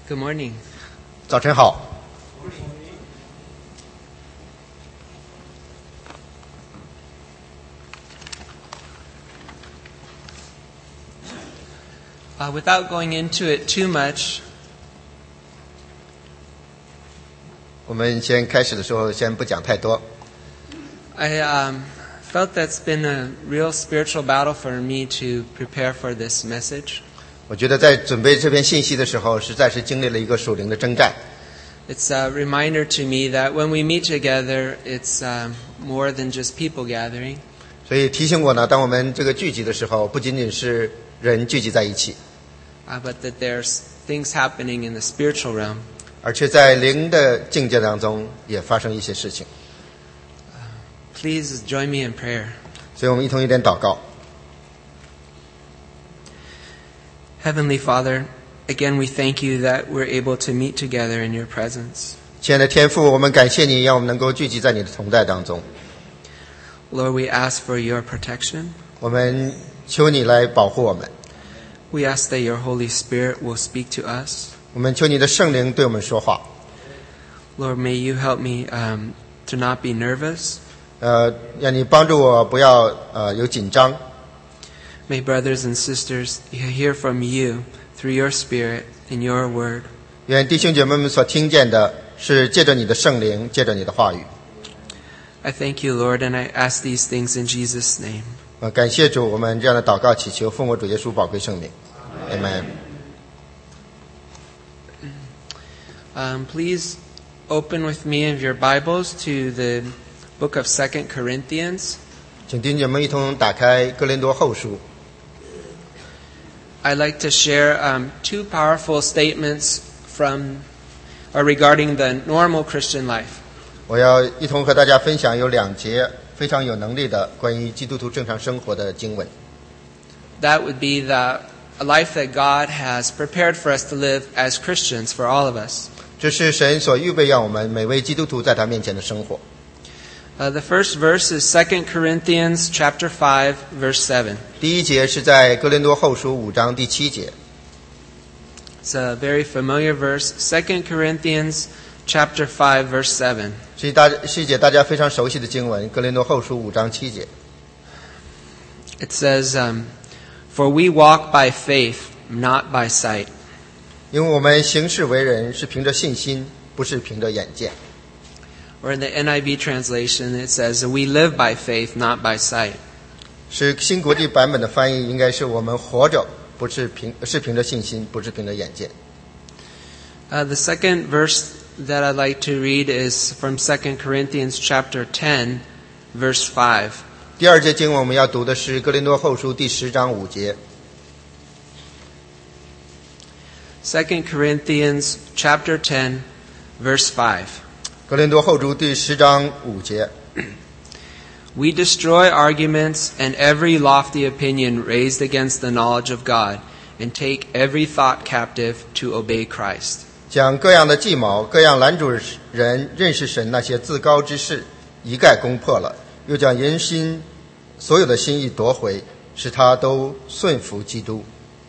Good morning. 早晨好。 Without going into it too much, 我们先开始的时候，先不讲太多。 I felt that's been a real spiritual battle for me to prepare for this message. 我觉得在准备这篇信息的时候，实在是经历了一个属灵的征战。 It's a reminder to me that when we meet together, it's more than just people gathering. 所以提醒我呢，当我们这个聚集的时候，不仅仅是人聚集在一起， But that there's things happening in the spiritual realm. 而且在灵的境界当中也发生一些事情。 Please join me in prayer. 所以我们一同一点祷告。 Heavenly Father, again we thank you that we're able to meet together in your presence. 亲爱的天父，我们感谢你，让我们能够聚集在你的同在当中。 Lord, we ask for your protection. 我们求你来保护我们， We ask that your Holy Spirit will speak to us. 我们求你的圣灵对我们说话。 Lord, may you help me to not be nervous. 让你帮助我不要有紧张。 May brothers and sisters hear from you through your Spirit and your word. 愿弟兄姐妹们所听见的是借着你的圣灵，借着你的话语。 I thank you, Lord, and I ask these things in Jesus' name. 感谢主，我们这样的祷告祈求，奉我主耶稣宝贵圣名 ，Amen。 Please open with me of your Bibles to the book of 2 Corinthians. 请弟兄姐妹一同打开哥林多后书。 I'd like to share two powerful statements regarding the normal Christian life. 我要一同和大家分享有2节非常有能力的关于基督徒正常生活的经文。 That would be a life that God has prepared for us to live as Christians for all of us. 这是神所预备让我们每位基督徒在他面前的生活。 The first verse is 2 Corinthians chapter 5, verse 7. 第1节是在哥林多后书5章第7节。 It's a very familiar verse. 2 Corinthians chapter 5, verse 7. 是一节大家非常熟悉的经文，哥林多后书5章7节。 It says, For we walk by faith, not by sight. 因为我们行事为人是凭着信心，不是凭着眼见。 Or in the NIV translation, it says, We live by faith, not by sight. 是新国际版本的翻译，应该是我们活着是凭着信心，不是凭着眼见。 The second verse that I'd like to read is from 2 Corinthians chapter 10, verse 5. 第2节经文我们要读的是哥林多后书第10章5节。 2 Corinthians chapter 10, verse 5. 哥林多后书第10章5节。 We destroy arguments and every lofty opinion raised against the knowledge of God, and take every thought captive to obey Christ. 将各样的计谋，各样拦阻人认识神那些自高之事一概攻破了，又将人心所有的心意夺回，使他都顺服基督。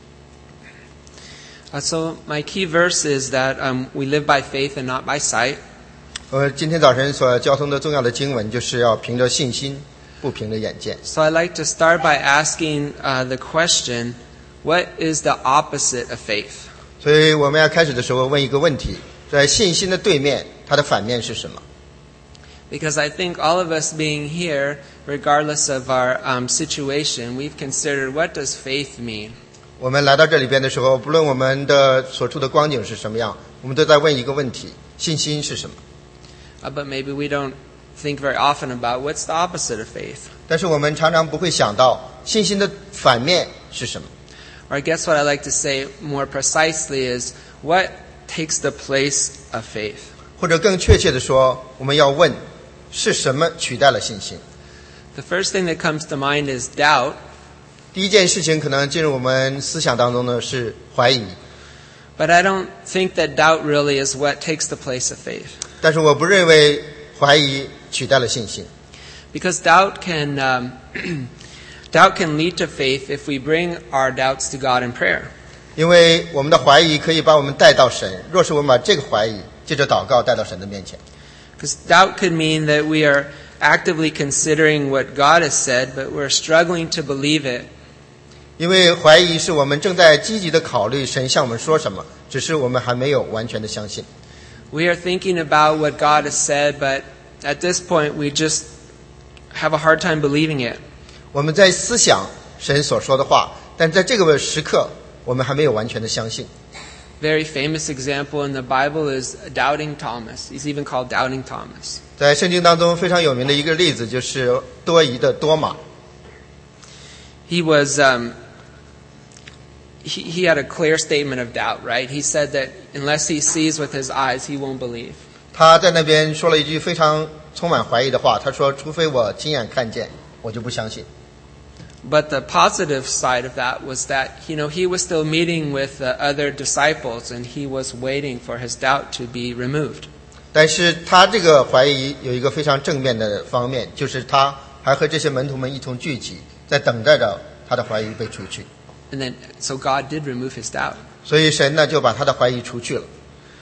So my key verse is that we live by faith and not by sight. 今天早晨所交通的重要的经文就是要凭着信心，不凭着眼见。 So I'd like to start by asking the question, what is the opposite of faith? 所以我们要开始的时候问一个问题，在信心的对面，它的反面是什么？ Because I think all of us being here, regardless of our situation, we've considered what does faith mean? 我们来到这里边的时候，不论我们的所处的光景是什么样，我们都在问一个问题：信心是什么？ But maybe we don't think very often about what's the opposite of faith. 但是我们常常不会想到信心的反面是什么。 Or I guess what I like to say more precisely is, what takes the place of faith? 或者更确切的说，我们要问是什么取代了信心。 The first thing that comes to mind is doubt. 第一件事情可能进入我们思想当中的是怀疑。 But I don't think that doubt really is what takes the place of faith. 但是我不认为怀疑取代了信心。 Because doubt can lead to faith if we bring our doubts to God in prayer. 因为我们的怀疑可以把我们带到神，若是我们把这个怀疑借着祷告带到神的面前。 Because doubt could mean that we are actively considering what God has said, but we're struggling to believe it. 因为怀疑是我们正在积极的考虑神向我们说什么，只是我们还没有完全的相信。 We are thinking about what God has said, but at this point we just have a hard time believing it. 我们在思想神所说的话，但在这个时刻我们还没有完全的相信。 Very famous example in the Bible is Doubting Thomas. He's even called Doubting Thomas. 在圣经当中非常有名的一个例子就是多疑的多马。 He was he had a clear statement of doubt, right? He said that unless he sees with his eyes, he won't believe. 他在那边说了一句非常充满怀疑的话，他说除非我亲眼看见，我就不相信。 But the positive side of that was that, he was still meeting with the other disciples and he was waiting for his doubt to be removed. 但是他这个怀疑有一个非常正面的方面，就是他还和这些门徒们一同聚集，在等待着他的怀疑被除去。 So God did remove his doubt. 所以神呢就把他的怀疑除去了。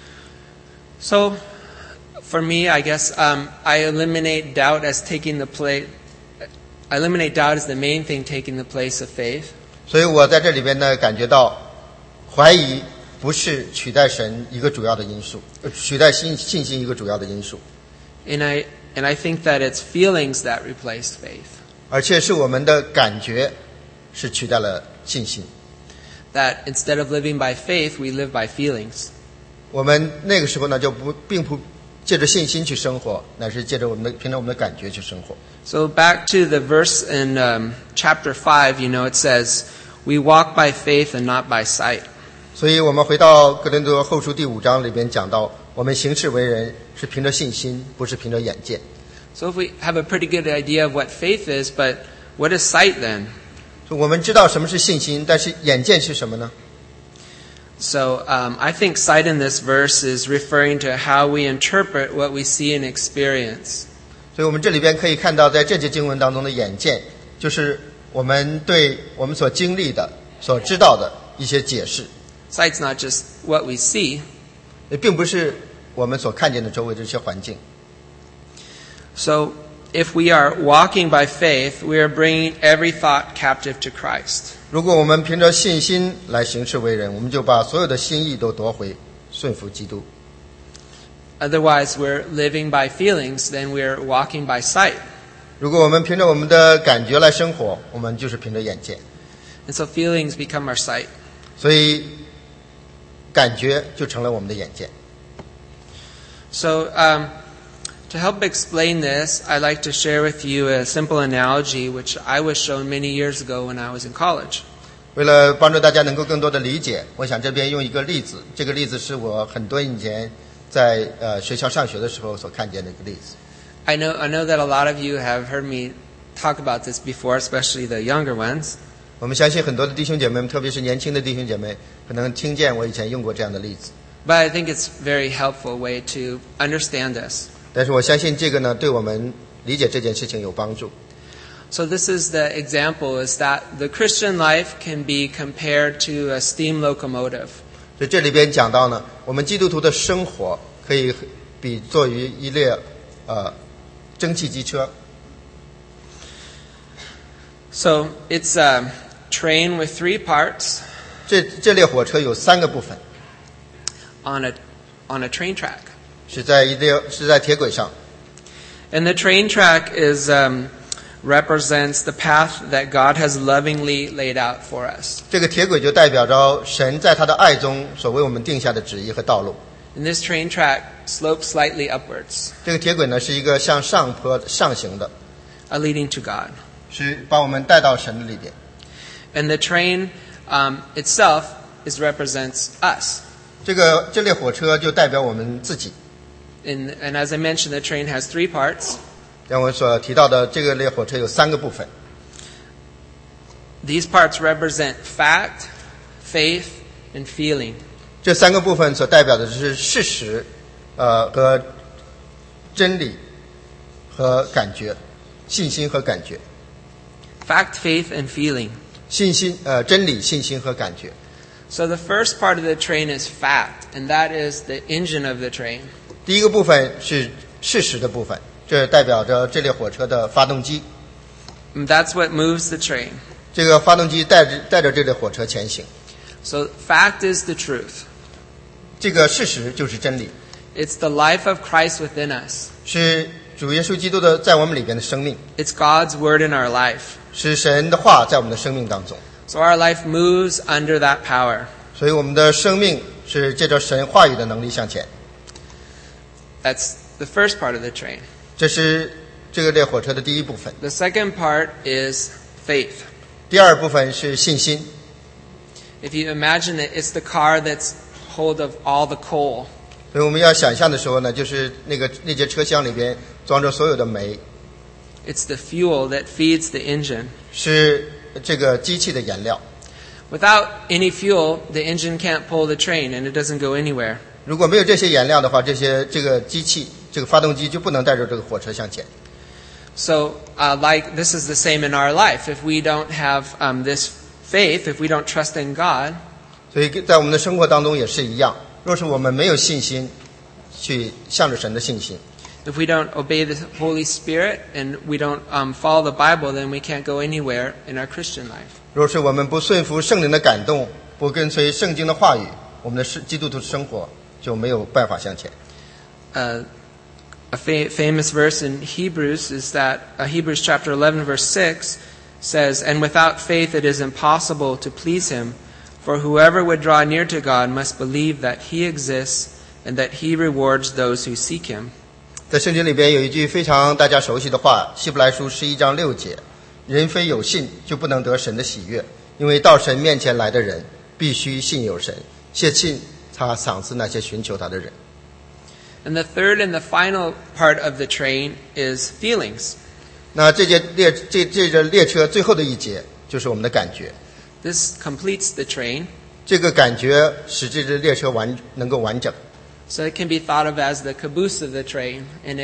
So for me, I guess I eliminate doubt as taking the place. I eliminate doubt as the main thing taking the place of faith. 所以我在这里边呢感觉到，怀疑不是取代神一个主要的因素，取代信心一个主要的因素。 And I think that it's feelings that replace faith. 而且是我们的感觉是取代了信心。 That instead of living by faith, we live by feelings. 我们那个时候呢并不借着信心去生活，乃是借着凭着我们的感觉去生活。 So back to the verse in chapter 5, it says, "We walk by faith and not by sight." 所以我们回到哥林多后书第5章里边讲到，我们行事为人是凭着信心，不是凭着眼见。 So if we have a pretty good idea of what faith is, but what is sight then? 我们知道什么是信心，但是眼见是什么呢？ So I think sight in this verse is referring to how we interpret what we see and experience. 所以我们这里边可以看到，在这节经文当中的眼见，就是我们对我们所经历的、所知道的一些解释。 Sight's not just what we see. 也并不是我们所看见的周围的这些环境。 So if we are walking by faith, we are bringing every thought captive to Christ. 如果我们凭着信心来行事为人，我们就把所有的心意都夺回，顺服基督。 Otherwise, we're living by feelings, then we're walking by sight. 如果我们凭着我们的感觉来生活，我们就是凭着眼见。 And so feelings become our sight. 所以感觉就成了我们的眼见。 So to help explain this, I'd like to share with you a simple analogy which I was shown many years ago when I was in college. 为了帮助大家能够更多的理解，我想这边用一个例子。这个例子是我很多以前在学校上学的时候所看见的一个例子。 I know that a lot of you have heard me talk about this before, especially the younger ones. 我们相信很多的弟兄姐妹们，特别是年轻的弟兄姐妹，可能听见我以前用过这样的例子。 But I think it's a very helpful way to understand this. 但是我相信这个呢，对我们理解这件事情有帮助。 So this is the example, is that the Christian life can be compared to a steam locomotive. 所以这里边讲到呢，我们基督徒的生活可以比作于一列蒸汽机车。 So it's a train with 3 parts 这列火车有3个部分， on a train track. 是在铁轨上。 And the train track is represents the path that God has lovingly laid out for us. 这个铁轨就代表着神在他的爱中所为我们定下的旨意和道路。 And this train track slopes slightly upwards, 这个铁轨呢是一个向上坡上行的， leading to God. 是把我们带到神的里边。 And the train itself represents us. 这列火车就代表我们自己。 And as I mentioned, the train has 3 parts. 像我所提到的，这个列火车有3个部分。 These parts represent fact, faith, and feeling. 这3个部分所代表的是事实，和真理和感觉，信心和感觉。 Fact, faith, and feeling. 信心，真理、信心和感觉。 So the first part of the train is fact, and that is the engine of the train. 第一个部分是事实的部分，这代表着这列火车的发动机。 And that's what moves the train. 这个发动机带着这列火车前行。 So fact is the truth. 这个事实就是真理， It's the life of Christ within us. 是主耶稣基督的在我们里边的生命， It's God's word in our life. 是神的话在我们的生命当中。 So our life moves under that power. 所以我们的生命是借着神话语的能力向前。 That's the first part of the train. 这是这个列火车的第一部分。 The second part is faith. 第二部分是信心。 If you imagine it, it's the car that's hold of all the coal. 所以我们要想象的时候呢，就是那节车厢里边装着所有的煤， It's the fuel that feeds the engine. 是这个机器的燃料。 Without any fuel, the engine can't pull the train and it doesn't go anywhere. 如果没有这些燃料的话，这个机器这个发动机就不能带着这个火车向前。 So, like this is the same in our life. If we don't have this faith, if we don't trust in God, 所以在我们的生活当中也是一样。若是我们没有信心，去向着神的信心， if we don't obey the Holy Spirit and we don't follow the Bible, then we can't go anywhere in our Christian life. 若是我们不顺服圣灵的感动，不跟随圣经的话语，我们的基督徒生活就没有办法向前。 A famous verse in Hebrews is that Hebrews chapter 11 verse 6 says, "And without faith it is impossible to please him, for whoever would draw near to God must believe that he exists and that he rewards those who seek him." 在圣经里边有一句非常大家熟悉的话，希伯来书11章6节，人非有信就不能得神的喜悦，因为到神面前来的人必须信有神，切信他赏赐那些寻求他的人。 And the third and the final part of the train is feelings. 那这节列车最后的一节就是我们的感觉， This completes the train. 这个感觉使这支列车能够完整。 So it can be thought of as the caboose of the train, and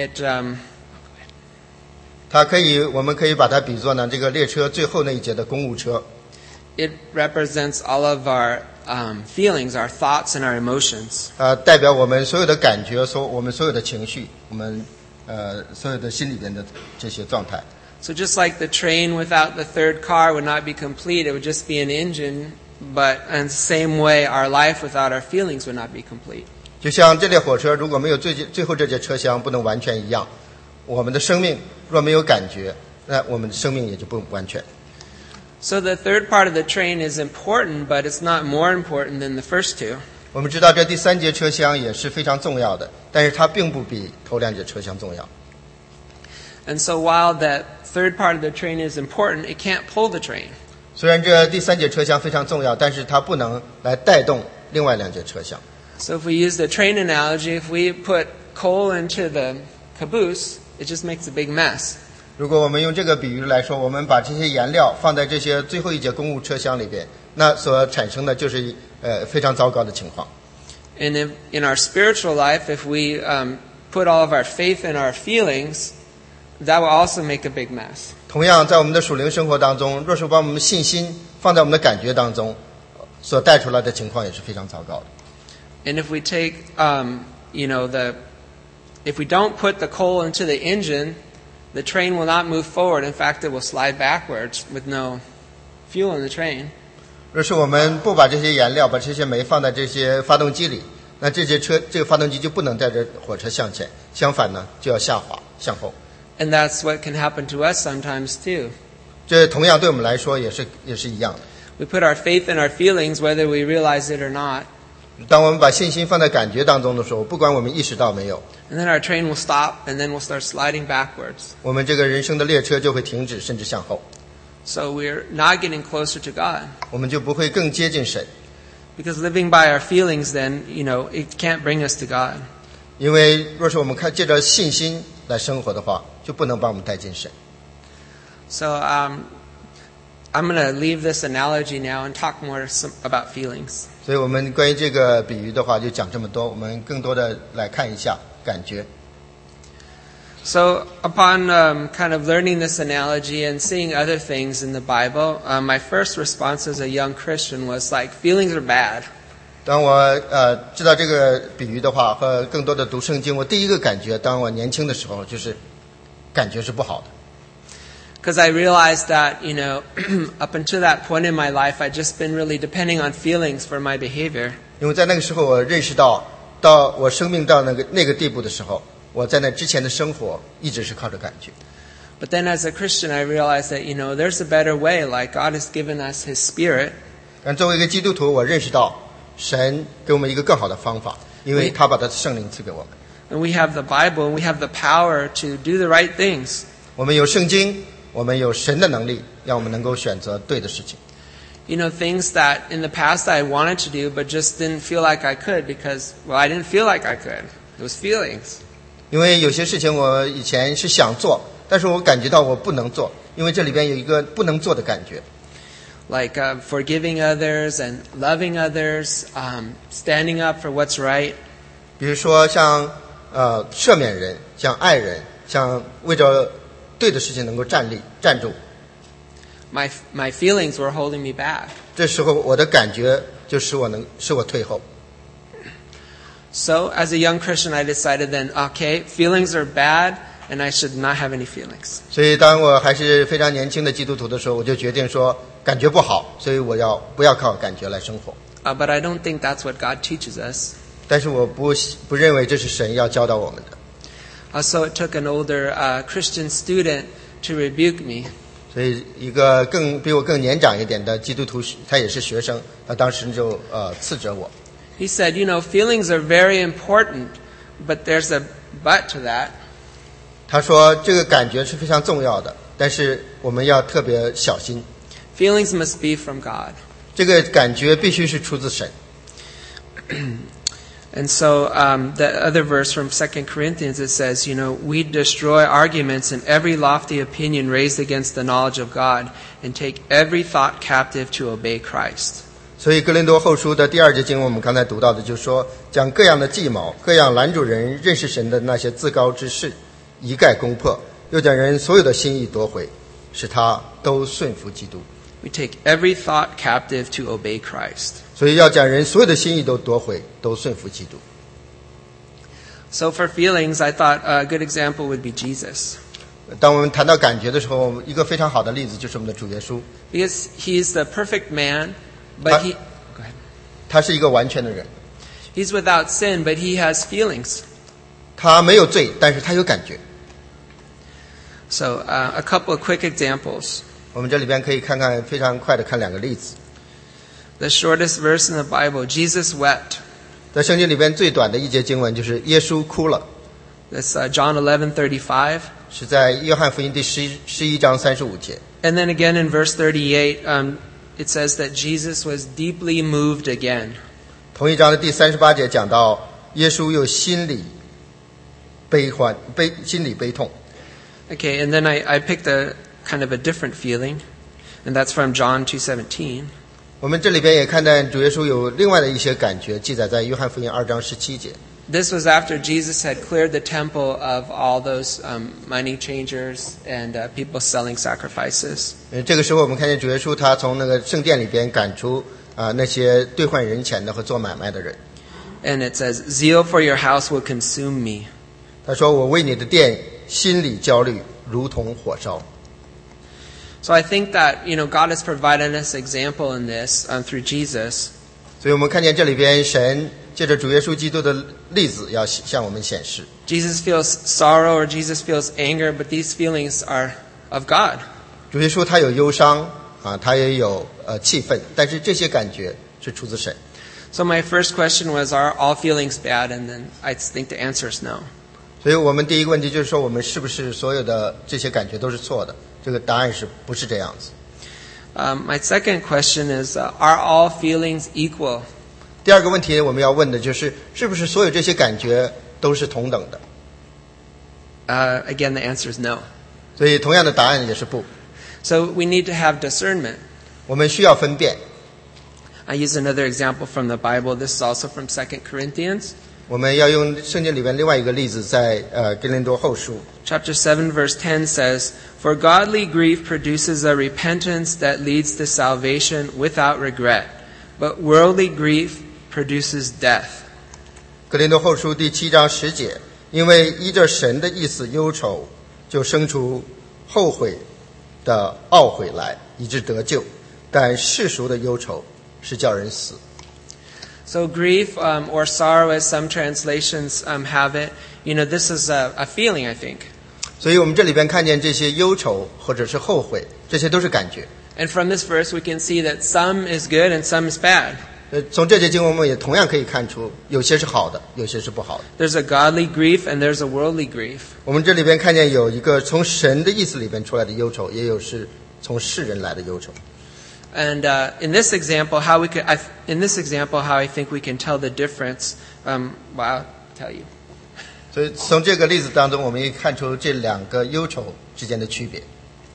我们可以把它比作呢这个列车最后那一节的公务车。 it represents all of our feelings, our thoughts, and our emotions. 代表我们所有的感觉，我们所有的情绪，我们所有的心里边的这些状态。 So just like the train without the third car would not be complete, it would just be an engine, but in the same way, our life without our feelings would not be complete. 就像这列火车如果没有最后这节车厢不能完全一样，我们的生命若没有感觉，那我们的生命也就不完全。 So the third part of the train is important, but it's not more important than the first two. 我们知道这第三节车厢也是非常重要的，但是它并不比头两节车厢重要。 And so while that third part of the train is important, it can't pull the train. 虽然这第三节车厢非常重要，但是它不能来带动另外两节车厢。 So if we use the train analogy, if we put coal into the caboose, it just makes a big mess. 如果我们用这个比喻来说，我们把这些燃料放在这些最后一节公务车厢里边，那所产生的就是非常糟糕的情况。 And if, in our spiritual life, if we put all of our faith in our feelings, that will also make a big mess. 同样，在我们的属灵生活当中，若是把我们信心放在我们的感觉当中，所带出来的情况也是非常糟糕的。 And if we take, if we don't put the coal into the engine, the train will not move forward. In fact, it will slide backwards with no fuel in the train. 若是我们不把这些燃料、把这些煤放在这些发动机里，那这个发动机就不能带着火车向前，相反呢，就要下滑向后。 And that's what can happen to us sometimes too. 这同样对我们来说也是一样的。 We put our faith in our feelings whether we realize it or not. 当我们把信心放在感觉当中的时候，不管我们意识到没有， And then our train will stop and then we'll start sliding backwards. 我们这个人生的列车就会停止，甚至向后， So we're not getting closer to God. 我们就不会更接近神。 Because living by our feelings then, it can't bring us to God. 因为若是我们借着信心来生活的话，就不能把我们带进神。 So I'm going to leave this analogy now and talk more about feelings. 所以我们关于这个比喻的话就讲这么多，我们更多的来看一下感觉。 So upon kind of learning this analogy and seeing other things in the Bible, my first response as a young Christian was like, feelings are bad. 当我知道这个比喻的话，和更多的读圣经，我第一个感觉，当我年轻的时候，就是感觉是不好的。 Because I realized that, up until that point in my life, I'd just been really depending on feelings for my behavior. 因为在那个时候，我认识到我生命到那个地步的时候，我在那之前的生活一直是靠着感觉。 But then as a Christian, I realized that, there's a better way, like God has given us His Spirit. 但作为一个基督徒，我认识到神给我们一个更好的方法，因为他把他的圣灵赐给我们。 And we have the Bible, and we have the power to do the right things. 我们有圣经，我们有神的能力，让我们能够选择对的事情。 Things that in the past I wanted to do, but just didn't feel like I could because, I didn't feel like I could. It was feelings. 因为有些事情我以前是想做，但是我感觉到我不能做，因为这里边有一个不能做的感觉。 Like forgiving others and loving others, standing up for what's right. 比如说像赦免人，像爱人，像为着对的事情能够站住。 My feelings were holding me back. 这时候我的感觉就使我退后。 So as a young Christian, I decided then, okay, feelings are bad, and I should not have any feelings. 所以当我还是非常年轻的基督徒的时候，我就决定说感觉不好，所以我不要靠感觉来生活。 But I don't think that's what God teaches us. 但是我不认为这是神要教导我们的。 So it took an older Christian student to rebuke me. 所以一个比我更年长一点的基督徒，他也是学生，他当时就斥责我。 He said, feelings are very important, but there's a but to that. 他说这个感觉是非常重要的，但是我们要特别小心。 Feelings must be from God. 这个感觉必须是出自神。 And so the other verse from 2 Corinthians, it says, we destroy arguments and every lofty opinion raised against the knowledge of God and take every thought captive to obey Christ. 所以哥林多后书的第2节经文我们刚才读到的就是说，将各样的计谋，各样拦阻人认识神的那些自高之事一概攻破，又将人所有的心意夺回，使他都顺服基督。 We take every thought captive to obey Christ. 所以要将人所有的心意都夺回，都顺服基督。 So for feelings, I thought a good example would be Jesus. 当我们谈到感觉的时候，一个非常好的例子就是我们的主耶稣。 Because he's the perfect man, but go ahead. 他是一个完全的人。 He's without sin, but he has feelings. 他没有罪，但是他有感觉。 So a couple of quick examples. 我们这里边可以非常快的看2个例子。 The shortest verse in the Bible, Jesus wept. 在圣经里边最短的一节经文就是耶稣哭了。 That's John 11:35. 是在约翰福音第11章35节。 And then again in verse 38, it says that Jesus was deeply moved again. 同一章的第38节讲到耶稣又心里悲痛。 Okay, and then I picked a kind of a different feeling, and that's from John 2:17. 我们这里边也看到主耶稣有另外的一些感觉，记载在约翰福音2章17节。 This was after Jesus had cleared the temple of all those money changers and people selling sacrifices. 这个时候我们看见主耶稣他从那个圣殿里边赶出那些兑换人钱的和做买卖的人。 And it says, "Zeal for your house will consume me." 他说我为你的殿心里焦虑，如同火烧。 So I think that, God has provided us example in this through Jesus. 所以我们看见这里边神借着主耶稣基督的例子要向我们显示。 Jesus feels sorrow or Jesus feels anger, but these feelings are of God. 主耶稣他有忧伤他也有气愤，但是这些感觉是出自神。 So my first question was, are all feelings bad? And then I think the answer is no. 所以我们第一个问题就是说，我们是不是所有的这些感觉都是错的？这个答案是不是这样子 ？My second question is, are all feelings equal? 第二个问题我们要问的就是，是不是所有这些感觉都是同等的 ？Again, the answer is no. 所以同样的答案也是不。 So we need to have discernment. 我们需要分辨。 I use another example from the Bible. This is also from 2 Corinthians. 我们要用圣经里面另外一个例子，在哥林多后书 Chapter 7 verse 10 says, For godly grief produces a repentance that leads to salvation without regret, but worldly grief produces death. 哥林多后书第7章10节，因为依着神的意思忧愁，就生出后悔的懊悔来，以致得救。但世俗的忧愁是叫人死。 So grief or sorrow, as some translations have it, this is a feeling, I think. 所以我们这里边看见这些忧愁或者是后悔，这些都是感觉。 And from this verse we can see that some is good and some is bad. 从这节经文我们也同样可以看出，有些是好的，有些是不好的。 There's a godly grief and there's a worldly grief. 我们这里边看见有一个从神的意思里边出来的忧愁，也有是从世人来的忧愁。 And in this example, how I think we can tell the difference. I'll tell you. 所以从这个例子当中，我们也看出这两个忧愁之间的区别。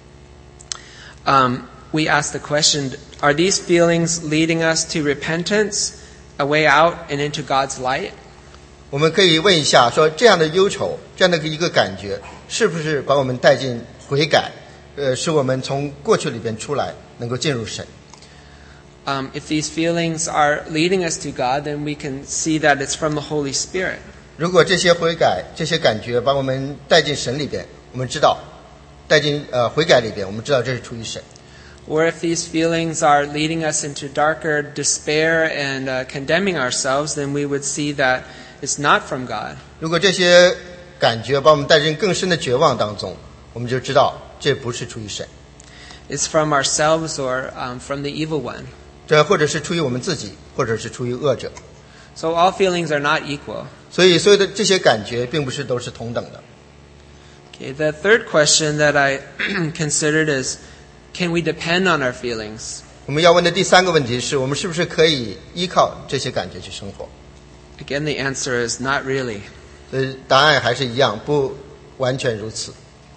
We ask the question: Are these feelings leading us to repentance, a way out, and into God's light? 我们可以问一下，说这样的忧愁，这样的一个感觉，是不是把我们带进悔改？使我们从过去里边出来，能够进入神。 If these feelings are leading us to God, then we can see that it's from the Holy Spirit. 如果这些悔改、这些感觉把我们带进神里边，我们知道带进悔改里边，我们知道这是出于神。 Or if these feelings are leading us into darker despair and condemning ourselves, then we would see that it's not from God. 如果这些感觉把我们带进更深的绝望当中，我们就知道这不是出于神。 It's from ourselves or from the evil one. 这或者是出于我们自己，或者是出于恶者。 So all feelings are not equal. 所以所有的这些感觉并不是都是同等的。 Okay, the third question that I considered is, can we depend on our feelings? 我们要问的第三个问题是，我们是不是可以依靠这些感觉去生活？ Again, the answer is not really. 所以答案还是一样，不完全如此。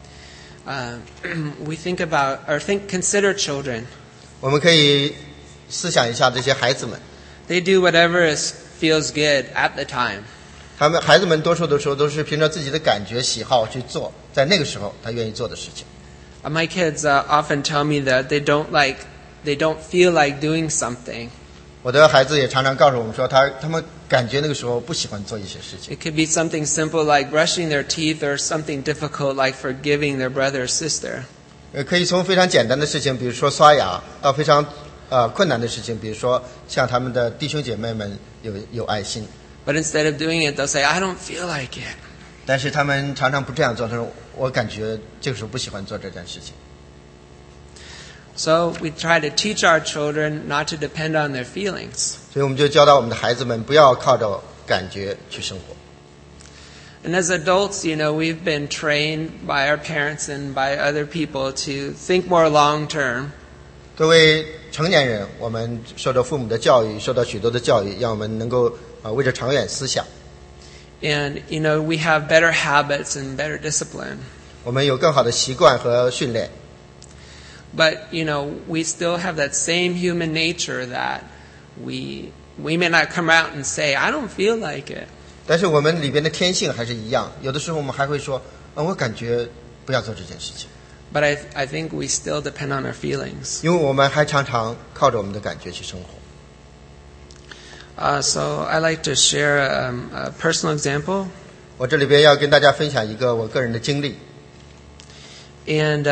We consider children. 我们可以思想一下这些孩子们， They do whatever feels good at the time. 孩子们多数的时候都是凭着自己的感觉喜好去做，在那个时候他愿意做的事情。 My kids often tell me that they don't feel like doing something. 我的孩子也常常告诉我们说，他们感觉那个时候不喜欢做一些事情。 It could be something simple like brushing their teeth or something difficult like forgiving their brother or sister. 可以从非常简单的事情，比如说刷牙，到非常困难的事情，比如说向他们的弟兄姐妹们有爱心。 But instead of doing it, they'll say, I don't feel like it. 但是他们常常不这样做，他说我感觉这个时候不喜欢做这件事情。 So we try to teach our children not to depend on their feelings. 所以我们就教导我们的孩子们不要靠着感觉去生活。 And as adults, we've been trained by our parents and by other people to think more long term. 作为成年人，我们受到父母的教育，受到许多的教育，让我们能够为着长远思想。 And, we have better habits and better discipline. 我们有更好的习惯和训练。 But, we still have that same human nature that we may not come out and say, I don't feel like it. 但是我们里边的天性还是一样，有的时候我们还会说，我感觉不要做这件事情。 But I think we still depend on our feelings. 因为我们还常常靠着我们的感觉去生活。 So I like to share a personal example. 我这里边要跟大家分享一个我个人的经历。 And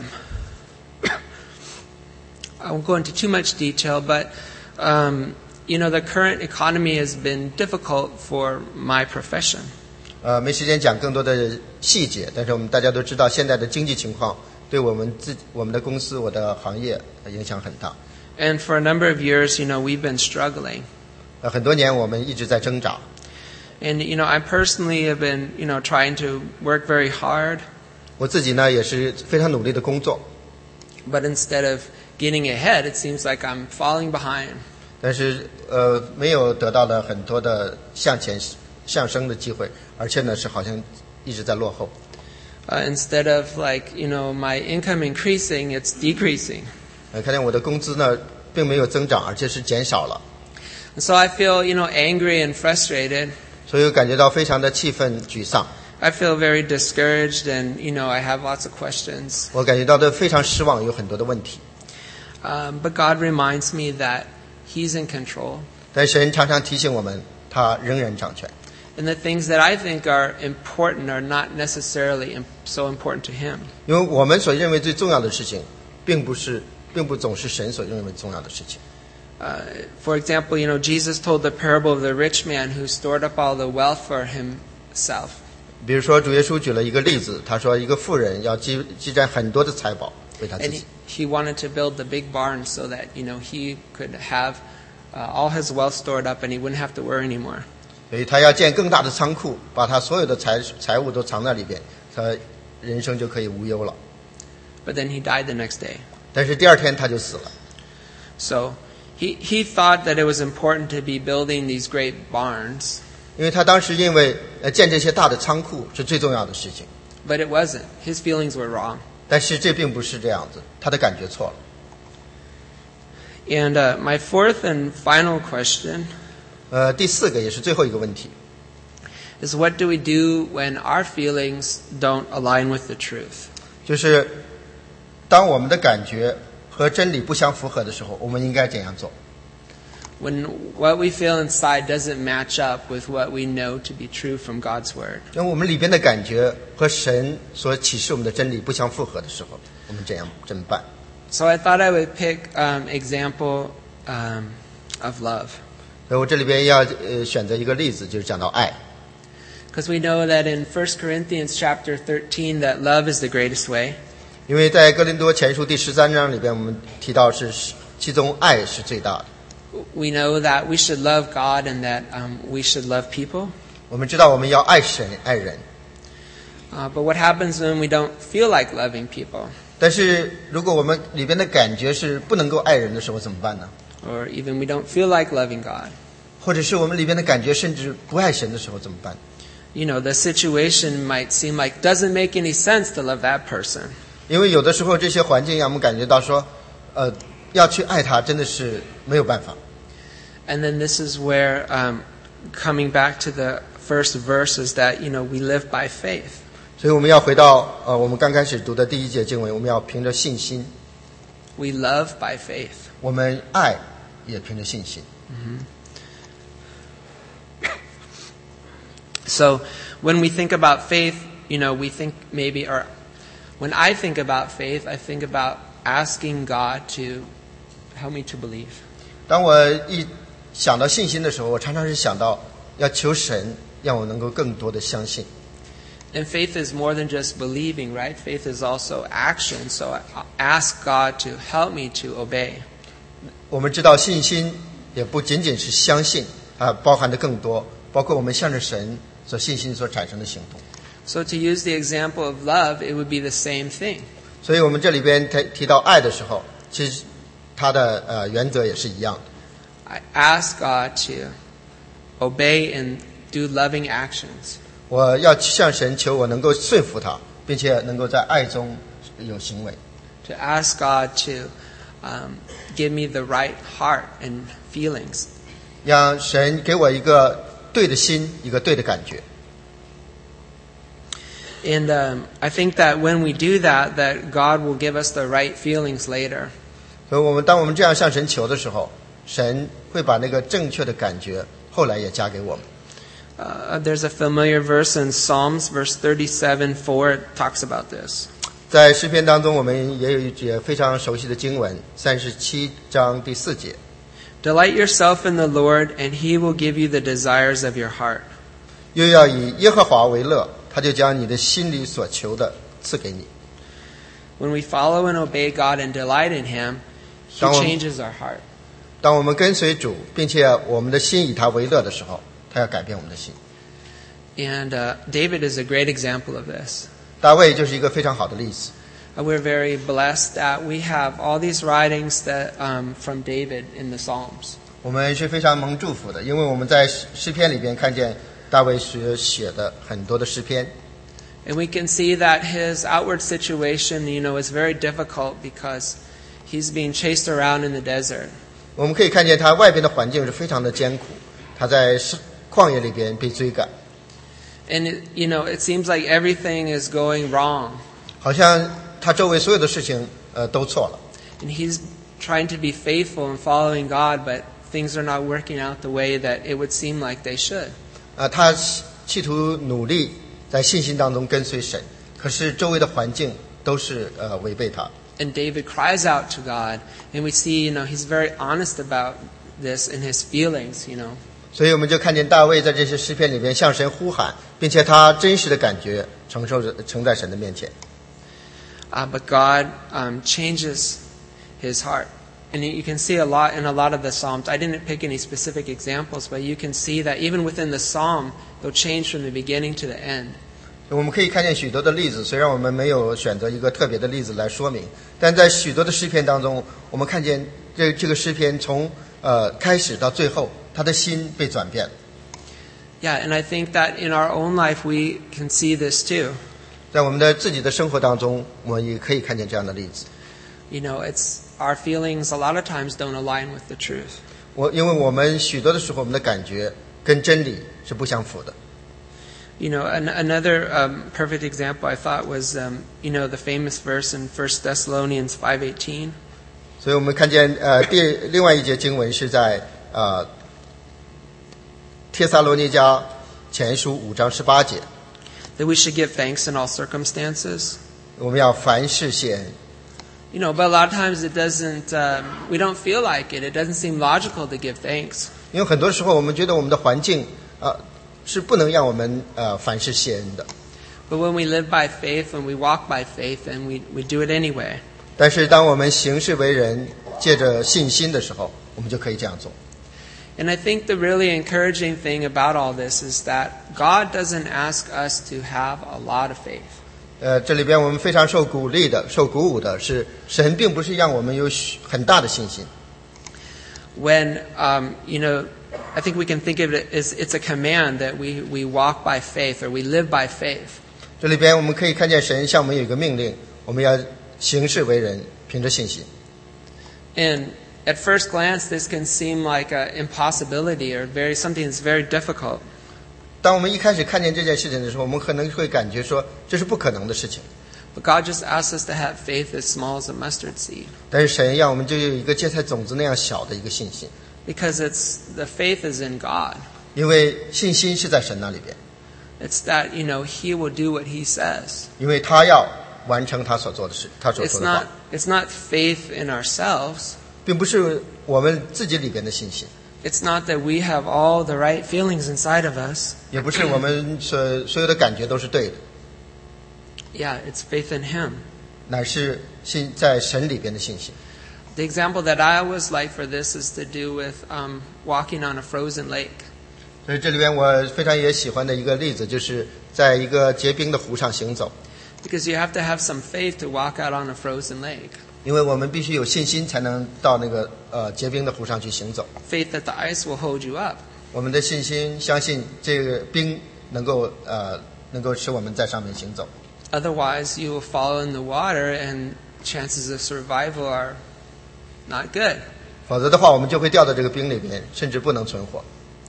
I won't go into too much detail, but the current economy has been difficult for my profession. 没时间讲更多的细节，但是我们大家都知道，现在的经济情况对我们的公司、我的行业影响很大。 And for a number of years, we've been struggling. 很多年我们一直在挣扎。 And I personally have been, trying to work very hard. 我自己呢也是非常努力的工作。 But instead of getting ahead, it seems like I'm falling behind. 但是没有得到了很多的向升的机会，而且呢是好像一直在落后。 Instead of my income increasing, it's decreasing. 看见我的工资呢并没有增长，而且是减少了。 And so I feel, angry and frustrated. 所以我感觉到非常的气愤沮丧， I feel very discouraged, and I have lots of questions. 我感觉到的非常失望，有很多的问题。 But God reminds me that He's in control. 但神常常提醒我们，他仍然掌权。 And the things that I think are important are not necessarily so important to Him. 因为我们所认为最重要的事情，并不总是神所认为重要的事情。 For example, Jesus told the parable of the rich man who stored up all the wealth for himself. 比如说，主耶稣举了一个例子，他说一个富人要积攒很多的财宝为他自 And 己， he wanted to build the big barn so that, he could have all his wealth stored up and he wouldn't have to worry anymore. 所以他要建更大的仓库，把他所有的财物都藏在里边，他人生就可以无忧了。 But then he died the next day. 但是第二天他就死了， So he thought that it was important to be building these great barns, 因为他当时认为建这些大的仓库是最重要的事情， but it wasn't. His feelings were wrong. 但是这并不是这样子，他的感觉错了。 And my fourth and final question 第四个也是最后一个问题， is, what do we do when our feelings don't align with the truth? 就是当我们的感觉和真理不相符合的时候，我们应该怎样做？ When what we feel inside doesn't match up with what we know to be true from God's Word. 因为我们里边的感觉和神所启示我们的真理不相符合的时候，我们怎么办？ So I thought I would pick example of love. 所以我这里边要选择一个例子，就是讲到爱。 Because we know that in 1 Corinthians chapter 13 that love is the greatest way. 因为在哥林多前书第13章里边，我们提到是其中爱是最大的。 We know that we should love God and that we should love people. 我们知道我们要爱神爱人， But what happens when we don't feel like loving people? 但是如果我们里边的感觉是不能够爱人的时候怎么办呢？ Or even we don't feel like loving God? 或者是我们里边的感觉甚至不爱神的时候怎么办？ The situation might seem like doesn't make any sense to love that person. 因为有的时候这些环境让我们感觉到说，要去爱他真的是没有办法。 And then this is where, coming back to the first verse, is that, we live by faith. 所以我们要回到我们刚开始读的第一节经文，我们要凭着信心， We love by faith. 我们爱也凭着信心。 So when we think about faith, we think maybe, or when I think about faith, I think about asking God to help me to believe. 当我一想到信心的时候，我常常是想到要求神让我能够更多的相信。 And faith is more than just believing, right? Faith is also action. So I ask God to help me to obey. 我们知道信心也不仅仅是相信，包含的更多，包括我们向着神所信心所产生的行动。 So to use the example of love, it would be the same thing. 所以我们这里边提到爱的时候，其实它的原则也是一样的。 I ask God to obey and do loving actions. 我要向神求我能够顺服他，并且能够在爱中有行为。 To ask God to give me the right heart and feelings. 让神给我一个对的心，一个对的感觉。 And I think that when we do that, that God will give us the right feelings later. 所以当我们这样向神求的时候，神会把那个正确的感觉后来也加给我们。 There's a familiar verse in Psalms, verse 37:4. It talks about this. 在诗篇当中，我们也有一节非常熟悉的经文，37章第4节。 Delight yourself in the Lord, and He will give you the desires of your heart. 又要以耶和华为乐，他就将你的心里所求的赐给你。 When we follow and obey God and delight in Him, He changes our heart. 当我们跟随主，并且我们的心以他为乐的时候，他要改变我们的心。 And David is a great example of this. 大卫就是一个非常好的例子。 We're very blessed that we have all these writings that from David in the Psalms. 我们是非常蒙祝福的，因为我们在诗篇里边看见大卫所写的很多的诗篇。 And we can see that his outward situation, is very difficult because he's being chased around in the desert. 我们可以看见他外边的环境是非常的艰苦，他在旷野里边被追赶， And it seems like everything is going wrong. 好像他周围所有的事情都错了。 And he's trying to be faithful and following God, but things are not working out the way that it would seem like they should. 他企图努力在信心当中跟随神，可是周围的环境都是违背他。 And David cries out to God, and we see, he's very honest about this in his feelings, 所以我们就看见大卫在这些诗篇里边向神呼喊，并且他真实的感觉呈在神的面前。 But God changes his heart. And you can see in a lot of the Psalms. I didn't pick any specific examples, but you can see that even within the Psalm, they'll change from the beginning to the end. 我们可以看见许多的例子，虽然我们没有选择一个特别的例子来说明，但在许多的诗篇当中，我们看见这个诗篇从开始到最后，他的心被转变了。 Yeah, and I think that in our own life we can see this too. 在我们的自己的生活当中，我们也可以看见这样的例子。 It's our feelings a lot of times don't align with the truth. 因为我们许多的时候，我们的感觉跟真理是不相符的。 Another perfect example I thought was, the famous verse in 1 Thessalonians 5:18. 所以我们看见另外一节经文是在帖撒罗尼迦前书5章18节， That we should give thanks in all circumstances. 我们要凡事谢恩。 But a lot of times it doesn't, we don't feel like it. It doesn't seem logical to give thanks. 因为很多时候我们觉得我们的环境是不能让我们凡事谢恩的。 But when we live by faith, when we walk by faith, then we do it anyway. 但是当我们行事为人，借着信心的时候，我们就可以这样做。 And I think the really encouraging thing about all this is that God doesn't ask us to have a lot of faith. 这里边我们非常受鼓舞的是，神并不是让我们有很大的信心。 When, I think we can think of it as it's a command that we walk by faith or we live by faith. 这里边我们可以看见神向我们有一个命令，我们要行事为人，凭着信心。 And at first glance, this can seem like an impossibility or something that's very difficult. 当我们一开始看见这件事情的时候，我们可能会感觉说这是不可能的事情。 But God just asks us to have faith as small as a mustard seed. 但是神让我们就有一个芥菜种子那样小的一个信心， Because the faith is in God. 因为信心是在神那里边， It's that, He will do what He says. 因为他要完成他所做的事，他所说的话， It's not faith in ourselves. 并不是我们自己里边的信心， It's not that we have all the right feelings inside of us. 也不是我们所有的感觉都是对的， Yeah, it's faith in Him. 乃是在神里边的信心。 The example that I always like for this is to do with walking on a frozen lake. 所以这里边我非常也喜欢的一个例子，就是在一个结冰的湖上行走， Because you have to have some faith to walk out on a frozen lake. 因为我们必须有信心才能到那个结冰的湖上去行走。 Faith that the ice will hold you up. 我们的信心相信这个冰能够使我们在上面行走。 Otherwise, you will fall in the water and chances of survival are not good. 否则的话，我们就会掉到这个冰里边，甚至不能存活。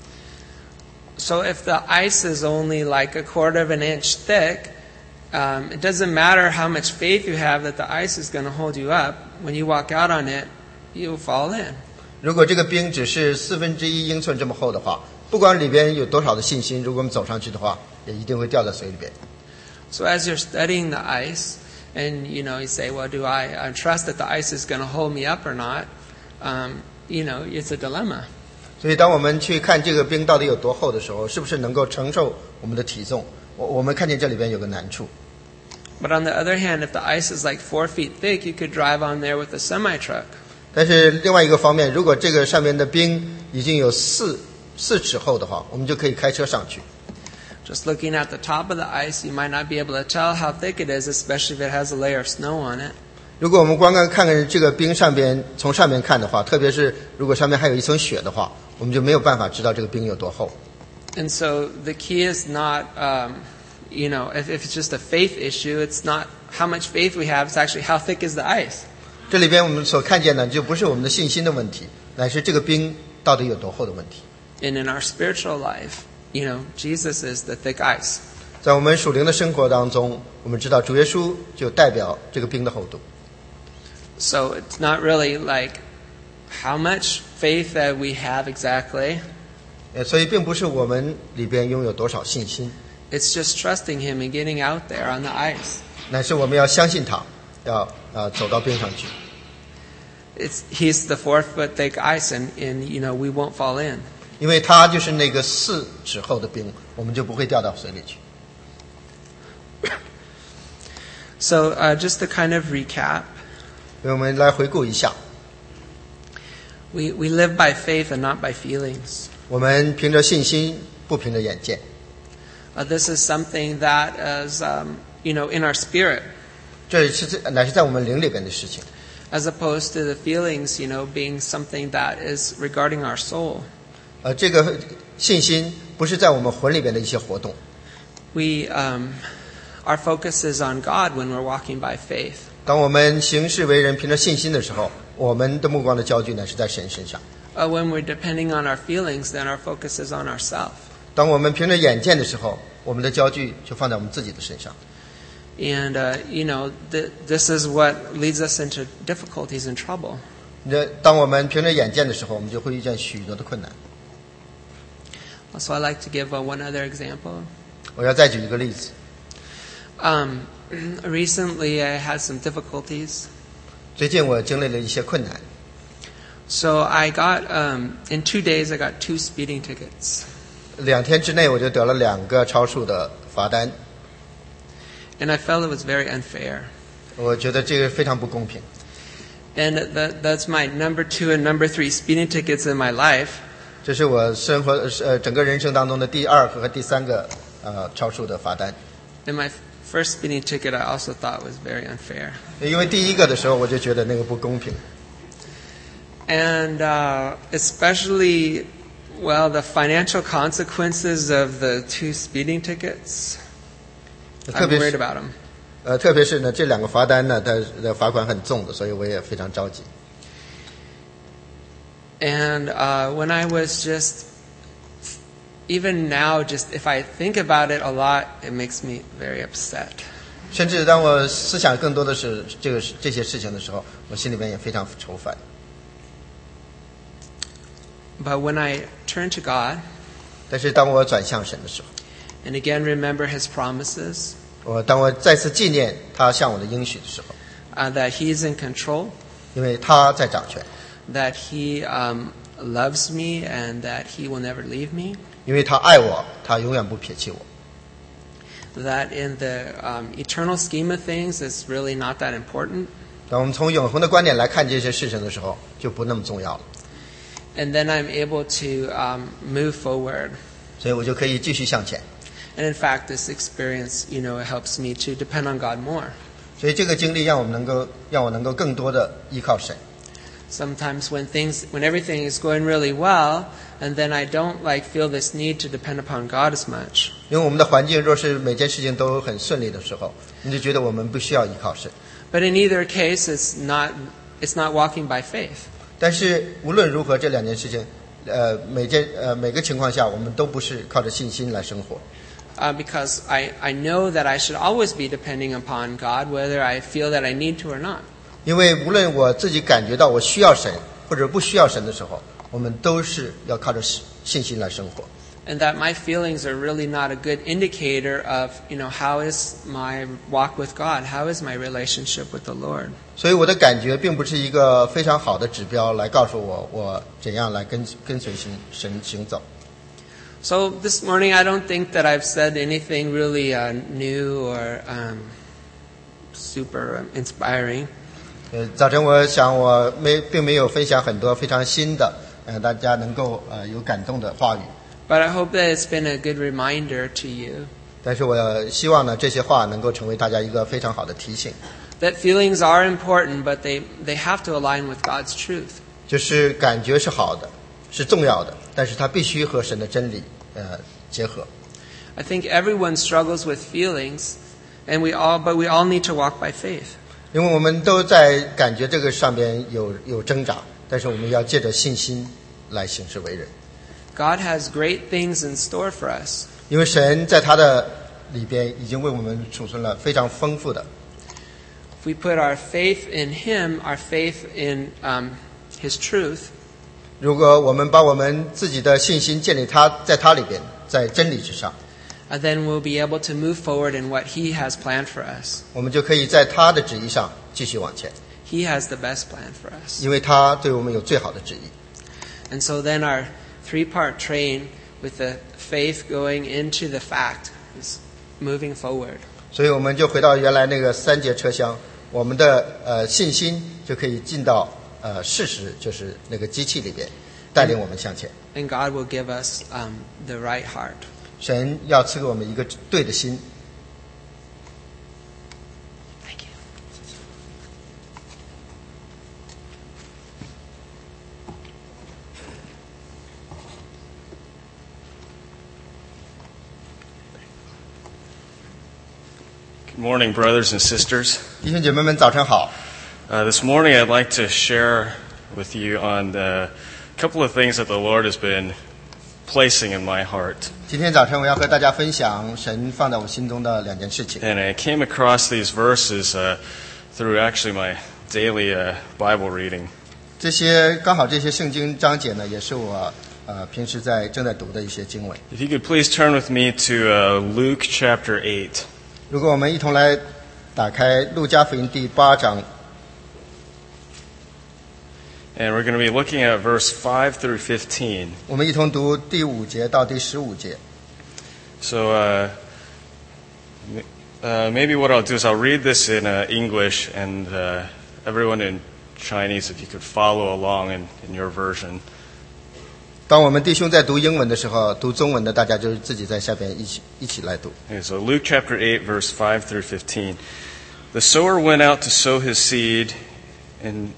So if the ice is only like a quarter of an inch thick, it doesn't matter how much faith you have that the ice is going to hold you up. When you walk out on it, you'll fall in. 如果这个冰只是1/4英寸这么厚的话，不管里边有多少的信心，如果我们走上去的话，也一定会掉在水里边。 So as you're studying the ice, and you say, well, do I trust that the ice is going to hold me up or not? It's a dilemma. 所以当我们去看这个冰到底有多厚的时候，是不是能够承受我们的体重？我们看见这里边有个难处。 But on the other hand, if the ice is like 4 feet thick, you could drive on there with a semi-truck. 但是另外一个方面，如果这个上面的冰已经有4尺厚的话，我们就可以开车上去。 Just looking at the top of the ice, you might not be able to tell how thick it is, especially if it has a layer of snow on it. 如果我们光看看这个冰上边，从上面看的话，特别是如果上面还有一层雪的话，我们就没有办法知道这个冰有多厚。 And so the key is not, if it's just a faith issue, it's not how much faith we have, it's actually how thick is the ice. 这里边我们所看见的就不是我们的信心的问题，乃是这个冰到底有多厚的问题。 And in our spiritual life, Jesus is the thick ice. 在我们属灵的生活当中，我们知道主耶稣就代表这个冰的厚度。 So it's not really like how much faith that we have exactly. 所以并不是我们里边拥有多少信心， It's just trusting him and getting out there on the ice. 乃是我们要相信他，要走到冰上去。 He's the 4-foot thick ice, and we won't fall in. 因为他就是那个4指厚的冰，我们就不会掉到水里去。 So just to kind of recap, 所以我们来回顾一下， we live by faith and not by feelings. 我们凭着信心，不凭着眼见。 This is something that is, in our spirit, 这乃是在我们灵里边的事情， as opposed to the feelings, being something that is regarding our soul. 这个信心不是在我们魂里边的一些活动。 Our focus is on God when we're walking by faith. 当我们行事为人凭着信心的时候，我们的目光的焦距乃是在神身上。 When we're depending on our feelings, then our focus is on ourselves. 当我们凭着眼见的时候，我们的焦距就放在我们自己的身上。 And, this is what leads us into difficulties and trouble. 当我们凭着眼见的时候，我们就会遇见许多的困难。 So I'd like to give one other example. 我要再举一个例子。 Recently I had some difficulties. 最近我经历了一些困难。 So I got, in 2 days I got 2 speeding tickets. 2天之内我就得了2个超速的罚单。 And I felt it was very unfair. 我觉得这个非常不公平。 And that's my number 2 and number 3 speeding tickets in my life. 这是我生活整个人生当中的第2个和第3个超速的罚单。 And my first speeding ticket I also thought was very unfair. 因为第1个的时候我就觉得那个不公平。 And especially, the financial consequences of the 2 speeding tickets, I'm worried about them. 特别是呢，这2个罚单呢，它的罚款很重的，所以我也非常着急。 And when I was even now, just if I think about it a lot, it makes me very upset. 甚至当我思想更多的是这些事情的时候，我心里面也非常愁烦。 But when I turn to God, 但是当我转向神的时候， and again remember His promises, 当我再次纪念他向我的应许的时候， that He's in control, 因为他在掌权， that He loves me, and that He will never leave me, 因为他爱我，他永远不撇弃我。 that in the eternal scheme of things, it's really not that important. 当我们从永恒的观点来看这些事情的时候，就不那么重要了。 And then I'm able to move forward. 所以我就可以继续向前。 And in fact, this experience, it helps me to depend on God more. 所以这个经历让我能够更多的依靠神。 Sometimes when everything is going really well, and then I don't feel this need to depend upon God as much. 因为我们的环境若是每件事情都很顺利的时候，你就觉得我们不需要依靠神。 But in either case, it's not walking by faith. 但是无论如何，这2件事情，每个情况下，我们都不是靠着信心来生活。 Because I know that I should always be depending upon God, whether I feel that I need to or not. 因为无论我自己感觉到我需要神或者不需要神的时候，我们都是要靠着信心来生活。 And that my feelings are really not a good indicator of, how is my walk with God? How is my relationship with the Lord? 所以我的感觉并不是一个非常好的指标来告诉我怎样来跟随神行走。 So this morning I don't think that I've said anything really new or super inspiring. 早晨我想我并没有分享很多非常新的大家能够有感动的话语。 But I hope that it's been a good reminder to you. 但是我希望呢，这些话能够成为大家一个非常好的提醒。 That feelings are important, but they have to align with God's truth. 就是感觉是好的，是重要的，但是它必须和神的真理结合。 I think everyone struggles with feelings, but we all need to walk by faith. 因为我们都在感觉这个上边有挣扎，但是我们要借着信心来行事为人。 God has great things in store for us. 因为神在他的里边已经为我们储存了非常丰富的。 If we put our faith in Him, our faith in His truth, 如果我们把我们自己的信心建立在他里边，在真理之上， then we'll be able to move forward in what He has planned for us. 我们就可以在他的旨意上继续往前， He has the best plan for us. 因为他对我们有最好的旨意。 And so then our three-part train with the faith going into the fact is moving forward. 所以我们就回到原来那个3节车厢，我们的信心就可以进到事实，就是那个机器里边，带领我们向前。 And God will give us the right heart. 神要赐给我们一个对的心。 Thank you. Good morning, brothers and sisters. 弟兄姐妹们，早晨好。 This morning I'd like to share with you on a couple of things that the Lord has been placing in my heart. 今天早晨我要和大家分享神放在我心中的2件事情。 And I came across these verses through actually my daily Bible reading. 这些圣经章节呢，也是我平时正在读的一些经文。 If you could please turn with me to Luke chapter 8. 如果我们一同来打开路加福音第8章， And we're going to be looking at verse 5 through 15. 我们一同读第5节到第15节。 So maybe what I'll do is I'll read this in English, and everyone in Chinese, if you could follow along in your version. 当我们弟兄在读英文的时候，读中文的大家就是自己在下边一起来读。 Okay, so Luke chapter 8, verse 5 through 15. The sower went out to sow his seed, and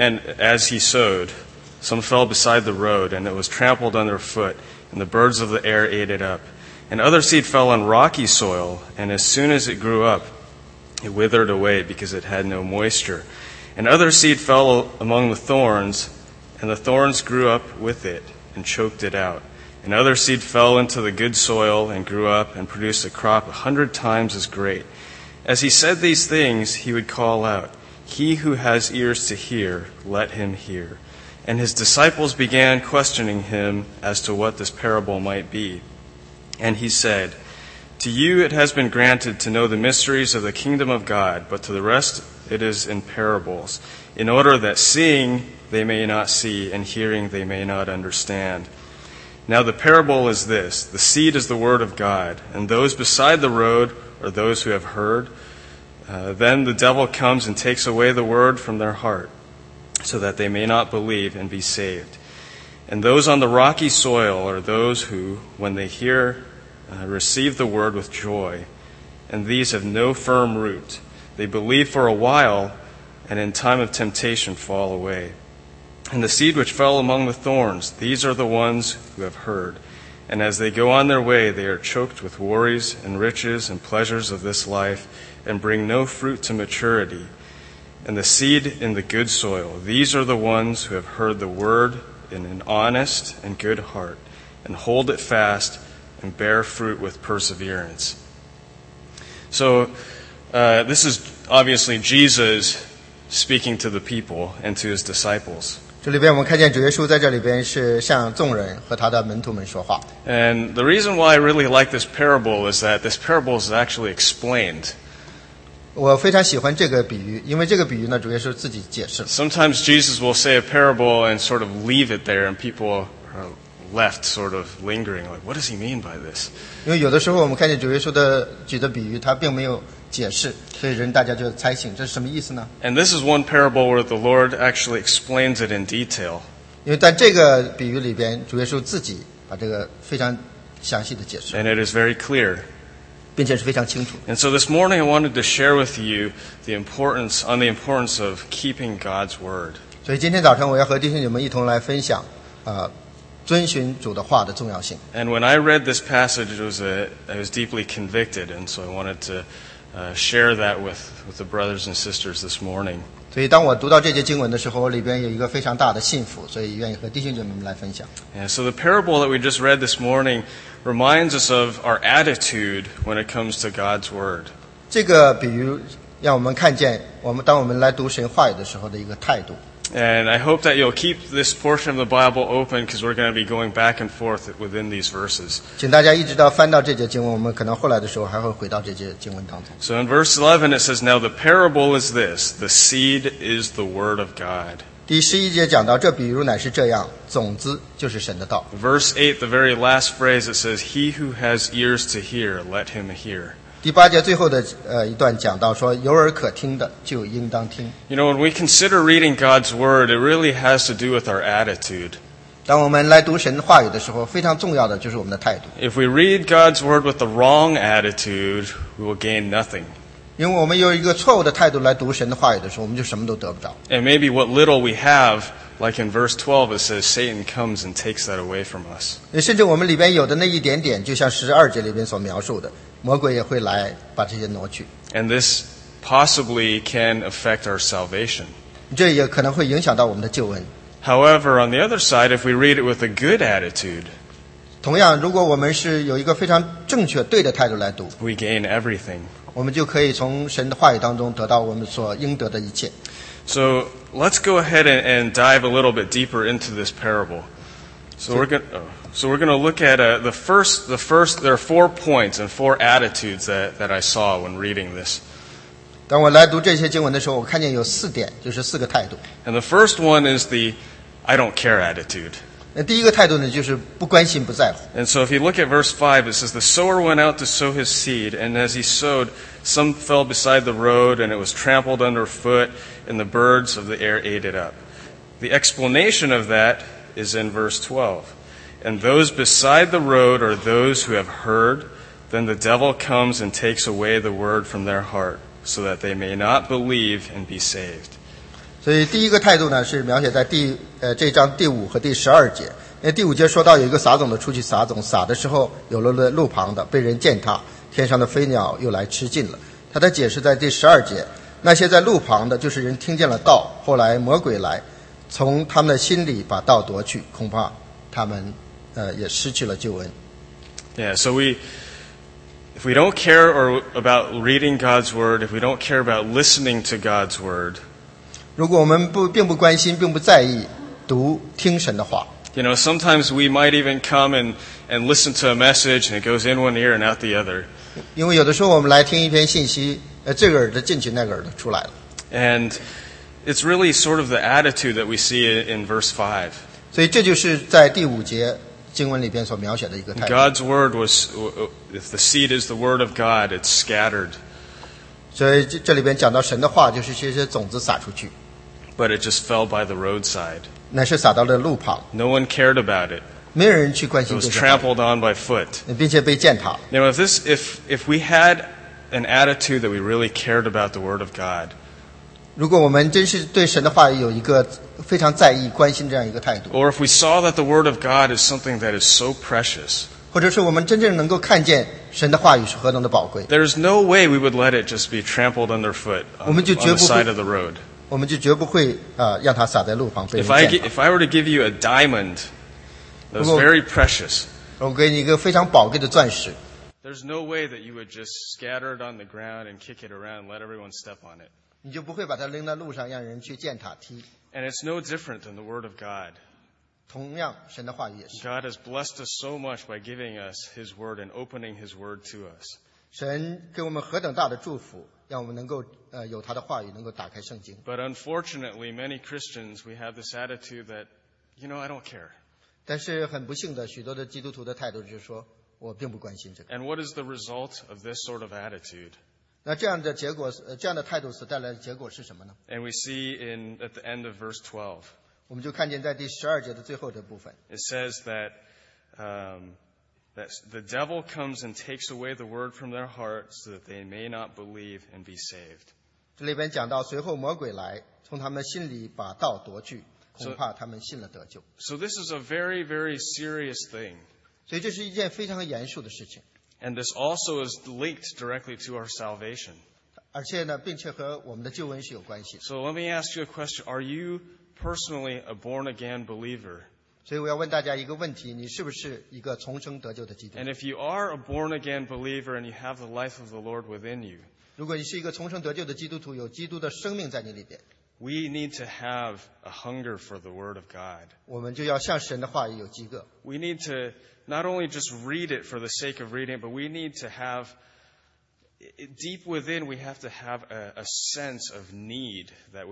as he sowed, some fell beside the road, and it was trampled underfoot, and the birds of the air ate it up. And other seed fell on rocky soil, and as soon as it grew up, it withered away because it had no moisture. And other seed fell among the thorns, and the thorns grew up with it and choked it out. And other seed fell into the good soil and grew up and produced a crop 100 times as great. As he said these things, he would call out, "He who has ears to hear, let him hear." And his disciples began questioning him as to what this parable might be. And he said, "To you it has been granted to know the mysteries of the kingdom of God, but to the rest it is in parables, in order that seeing they may not see, and hearing they may not understand. Now the parable is this: the seed is the word of God, and those beside the road are those who have heard. Then the devil comes and takes away the word from their heart, so that they may not believe and be saved. And those on the rocky soil are those who, when they hear, receive the word with joy. And these have no firm root. They believe for a while, and in time of temptation fall away. And the seed which fell among the thorns, these are the ones who have heard. And as they go on their way, they are choked with worries and riches and pleasures of this life, and bring no fruit to maturity. And the seed in the good soil, these are the ones who have heard the word in an honest and good heart, and hold it fast and bear fruit with perseverance. So this is obviously Jesus speaking to the people and to his disciples. 这里边我们看见主耶稣在这里边是向众人和他的门徒们说话。 And the reason why I really like this parable is that this parable is actually explained. 我非常喜欢这个比喻，因为这个比喻呢，主耶稣自己解释了。 Sometimes Jesus will say a parable and sort of leave it there, and people are left sort of lingering, like, what does he mean by this? 因为有的时候我们看见主耶稣举的比喻，他并没有解释，所以大家就猜想这是什么意思呢？ And this is one parable where the Lord actually explains it in detail. 因为在这个比喻里边，主耶稣自己把这个非常详细的解释， And it is very clear. 并且是非常清楚。 And so this morning I wanted to share with you the importance of keeping God's word. 所以今天早晨我要和弟兄姐妹一同来分享，遵循主的话的重要性。 And when I read this passage, I was deeply convicted, and so I wanted to share that with the brothers and sisters this morning. 所以当我读到这节经文的时候，我里边有一个非常大的幸福，所以愿意和弟兄姐妹们来分享。 And so the parable that we just read this morning reminds us of our attitude when it comes to God's Word. 这个比喻让我们看见当我们来读神话语的时候的一个态度。 And I hope that you'll keep this portion of the Bible open because we're going to be going back and forth within these verses. 请大家一直到翻到这节经文，我们可能后来的时候还会回到这节经文当中。 So in verse 11 it says, Now the parable is this, the seed is the word of God. 第11节讲到，这比喻乃是这样，种子就是神的道。 Verse 8, the very last phrase, it says, He who has ears to hear, let him hear. 第8节最后的一段讲到说，有耳可听的就应当听。 You know, when we consider reading God's Word, it really has to do with our attitude. 当我们来读神话语的时候，非常重要的就是我们的态度。 If we read God's Word with the wrong attitude, we will gain nothing. 因为我们有一个错误的态度来读神的话语的时候，我们就什么都得不着。 And maybe what little we have, like in verse 12, it says Satan comes and takes that away from us. 甚至我们里边有的那一点点，就像12节里边所描述的，魔鬼也会来把这些挪去。 And this possibly can affect our salvation. 这也可能会影响到我们的救恩。 However, on the other side, if we read it with a good attitude, 同样，如果我们是有一个非常正确对的态度来读， we gain everything. 我们就可以从神的话语当中得到我们所应得的一切。 So let's go ahead and dive a little bit deeper into this parable. So we're going to look at the first. There are 4 points and 4 attitudes that I saw when reading this. 当我来读这些经文的时候，我看见有4点，就是4个态度。 And the first one is the I don't care attitude. 那第一个态度呢，就是不关心、不在乎。 And so if you look at verse 5, it says, The sower went out to sow his seed, and as he sowed, some fell beside the road, and it was trampled underfoot, and the birds of the air ate it up. The explanation of that is in verse 12. And those beside the road are those who have heard, then the devil comes and takes away the word from their heart, so that they may not believe and be saved. 所以第一个态度呢，是描写在这章第5和第12节。因为第5节说到有一个撒种的出去撒种，撒的时候有了路旁的，被人践踏，天上的飞鸟又来吃尽了。他的解释在第12节，那些在路旁的，就是人听见了道，后来魔鬼来，从他们的心里把道夺去，恐怕他们也失去了救恩。 Yeah, so if we don't care about reading God's Word, if we don't care about listening to God's Word, 如果我们并不关心，并不在意听神的话， you know, sometimes we might even come and listen to a message and it goes in one ear and out the other. 因为有的时候我们来听一篇信息，这个耳朵进去，那个耳朵出来了。 And it's really sort of the attitude that we see in verse 5. 所以这就是在第5节经文里边所描写的一个态度。 God's Word if the seed is the Word of God, it's scattered. 所以这里边讲到神的话，就是这些种子撒出去， But it just fell by the roadside. 乃是撒到了路旁， No one cared about it. 没有人去关 It 心 was 这些话， trampled on by foot. 并且被践踏。 You know, if we had an attitude that we really cared about the Word of God, 如果我们真是对神的话语有一个非常在意、关心这样一个态度， or if we saw that the Word of God is something that is so precious, 或者是我们真正能够看见神的话语是何等的宝贵， there's no way we would let it just be trampled underfoot on the side of the road. 我们就绝不会让它撒在路旁被人 If 践踏。 I were to give you a diamond that was very precious, 我给你一个非常宝贵的钻石， there's no way that you would just scatter it on the ground and kick it around and let everyone step on it. 你就不会把它扔在路上，让人去践踏踢。 And it's no different than the Word of God. 同样，神的话语也是。 God has blessed us so much by giving us His Word and opening His Word to us. 神给我们何等大的祝福，让我们能够有他的话语，能够打开圣经。 But unfortunately, many Christians, we have this attitude that, you know, I don't care. 但是很不幸的，许多的基督徒的态度就是说，我并不关心这个。 And what is the result of this sort of attitude? 那这样的结果，这样的态度所带来的结果是什么呢？ And we see at the end of verse 12, 我们就看见在第12节的最后这部分， it says that the devil comes and takes away the word from their heart so that they may not believe and be saved. 这里边讲到，随后魔鬼来，从他们心里把道夺去，恐怕他们信了得救。 So this is a very, very serious thing. 所以这是一件非常严肃的事情。 And this also is linked directly to our salvation. 而且呢，并且和我们的救恩是有关系的。 So let me ask you a question. Are you personally a born-again believer? 所以我要问大家一个问题：你是不是一个重生得救的基督徒？ And if you are a born-again believer and you have the life of the Lord within you, 如果你是一个重生得救的基督徒，有基督的生命在你里边， we need to have a hunger for the Word of God. 我们就要向神的话语有饥渴。 We need to not only just read it for the sake of reading it, but we need to have, deep within, we have to have a sense of need that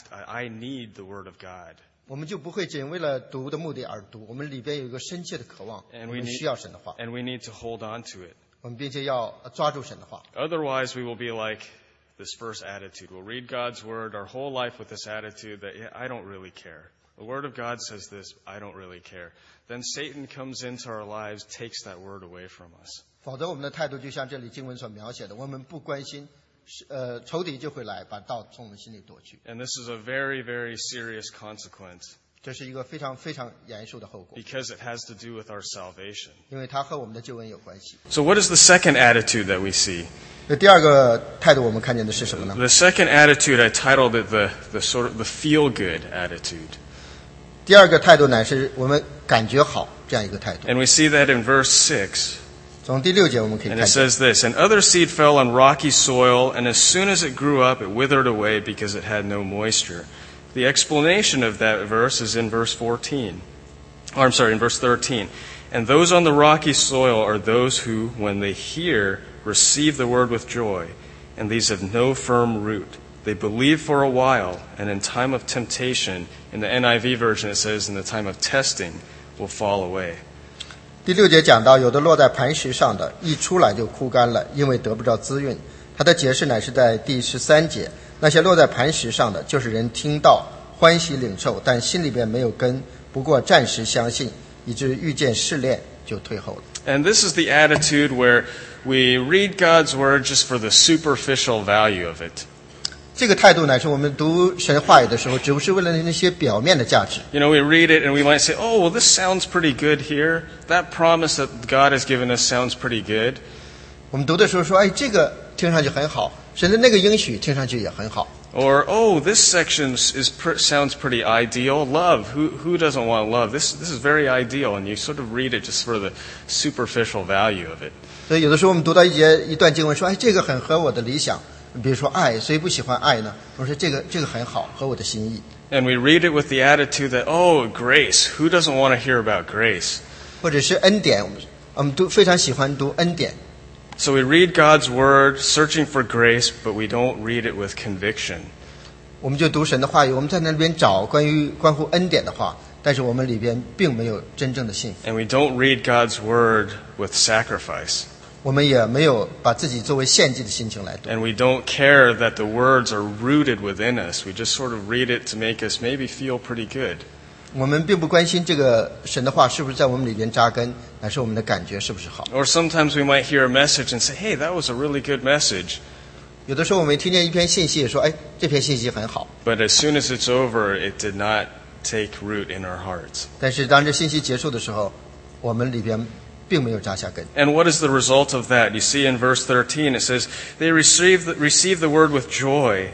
I need the Word of God. 我们就不会仅为了读的目的而读，我们里边有一个深切的渴望，我 And we 们 need, 需要神的话， and we need to hold on to it. 我们并且要抓住神的话。 Otherwise, we will be like this first attitude. We'll read God's Word our whole life with this attitude that, yeah, I don't really care. The Word of God says this, I don't really care. Then Satan comes into our lives, takes that Word away from us. 否则我们的态度就像这里经文所描写的，我们不关心，仇敌就会来把道从我们心里夺去。 And this is a very, very serious consequence 这是一个非常非常严肃的后果， because it has to do with our salvation. 因为它和我们的救恩有关系。 So what is the second attitude that we see? 那第二个态度我们看见的是什么呢？ The second attitude, I titled it the sort of the feel-good attitude. 第二个态度乃是我们感觉好这样一个态度。 And we see that in verse 6. 从第6节我们可以 And 看 it 见， says this, And other seed fell on rocky soil, and as soon as it grew up, it withered away because it had no moisture. The explanation of that verse is in verse 14. Or I'm sorry, in verse 13. And those on the rocky soil are those who, when they hear, receive the word with joy, and these have no firm root. They believe for a while, and in time of temptation, in the NIV version it says, in the time of testing, will fall away. 第6节讲到，有的落在磐石上的，一出来就枯干了，因为得不着滋润。它的解释乃是在第13节，那些落在磐石上的，就是人听到欢喜领受，但心里边没有根，不过暂时相信，以致遇见试炼就退后了。 And this is the attitude where we read God's word just for the superficial value of it. 这个态度乃是我们读神话语的时候，只是为了那些表面的价值。 You know, we read it and we might say, oh, well, this sounds pretty good here. That promise that God has given us sounds pretty good. 我们读的时候说，哎，这个听上去很好，甚至那个应许听上去也很好。 Or, oh, this section sounds pretty ideal. Love. Who doesn't want love? This is very ideal. And you sort of read it just for the superficial value of it. 所以有的时候我们读到一段经文说，哎，这个很合我的理想。比如说爱，谁不喜欢爱呢？我说这个很好，合我的心意。 And we read it with the attitude that, oh, grace. Who doesn't want to hear about grace? 或者是恩典，我们都非常喜欢读恩典。 So we read God's word, searching for grace, but we don't read it with conviction. 我们就读神的话语，我们在那边找关乎恩典的话，但是我们里边并没有真正的信服。 And we don't read God's word with sacrifice. 我们也没有把自己作为献祭的心情来读。 And we don't care that the words are rooted within us. We just sort of read it to make us maybe feel pretty good. 我们并不关心这个神的话是不是在我们里边扎根，乃是我们的感觉是不是好。 Or sometimes we might hear a message and say, hey, that was a really good message. 有的时候我们听见一篇信息，也说，哎，这篇信息很好。 But as soon as it's over, it did not take root in our hearts. 但是当这信息结束的时候，我们里边并没有扎下根。 And what is the result of that? You see in verse 13, it says, they receive the word with joy,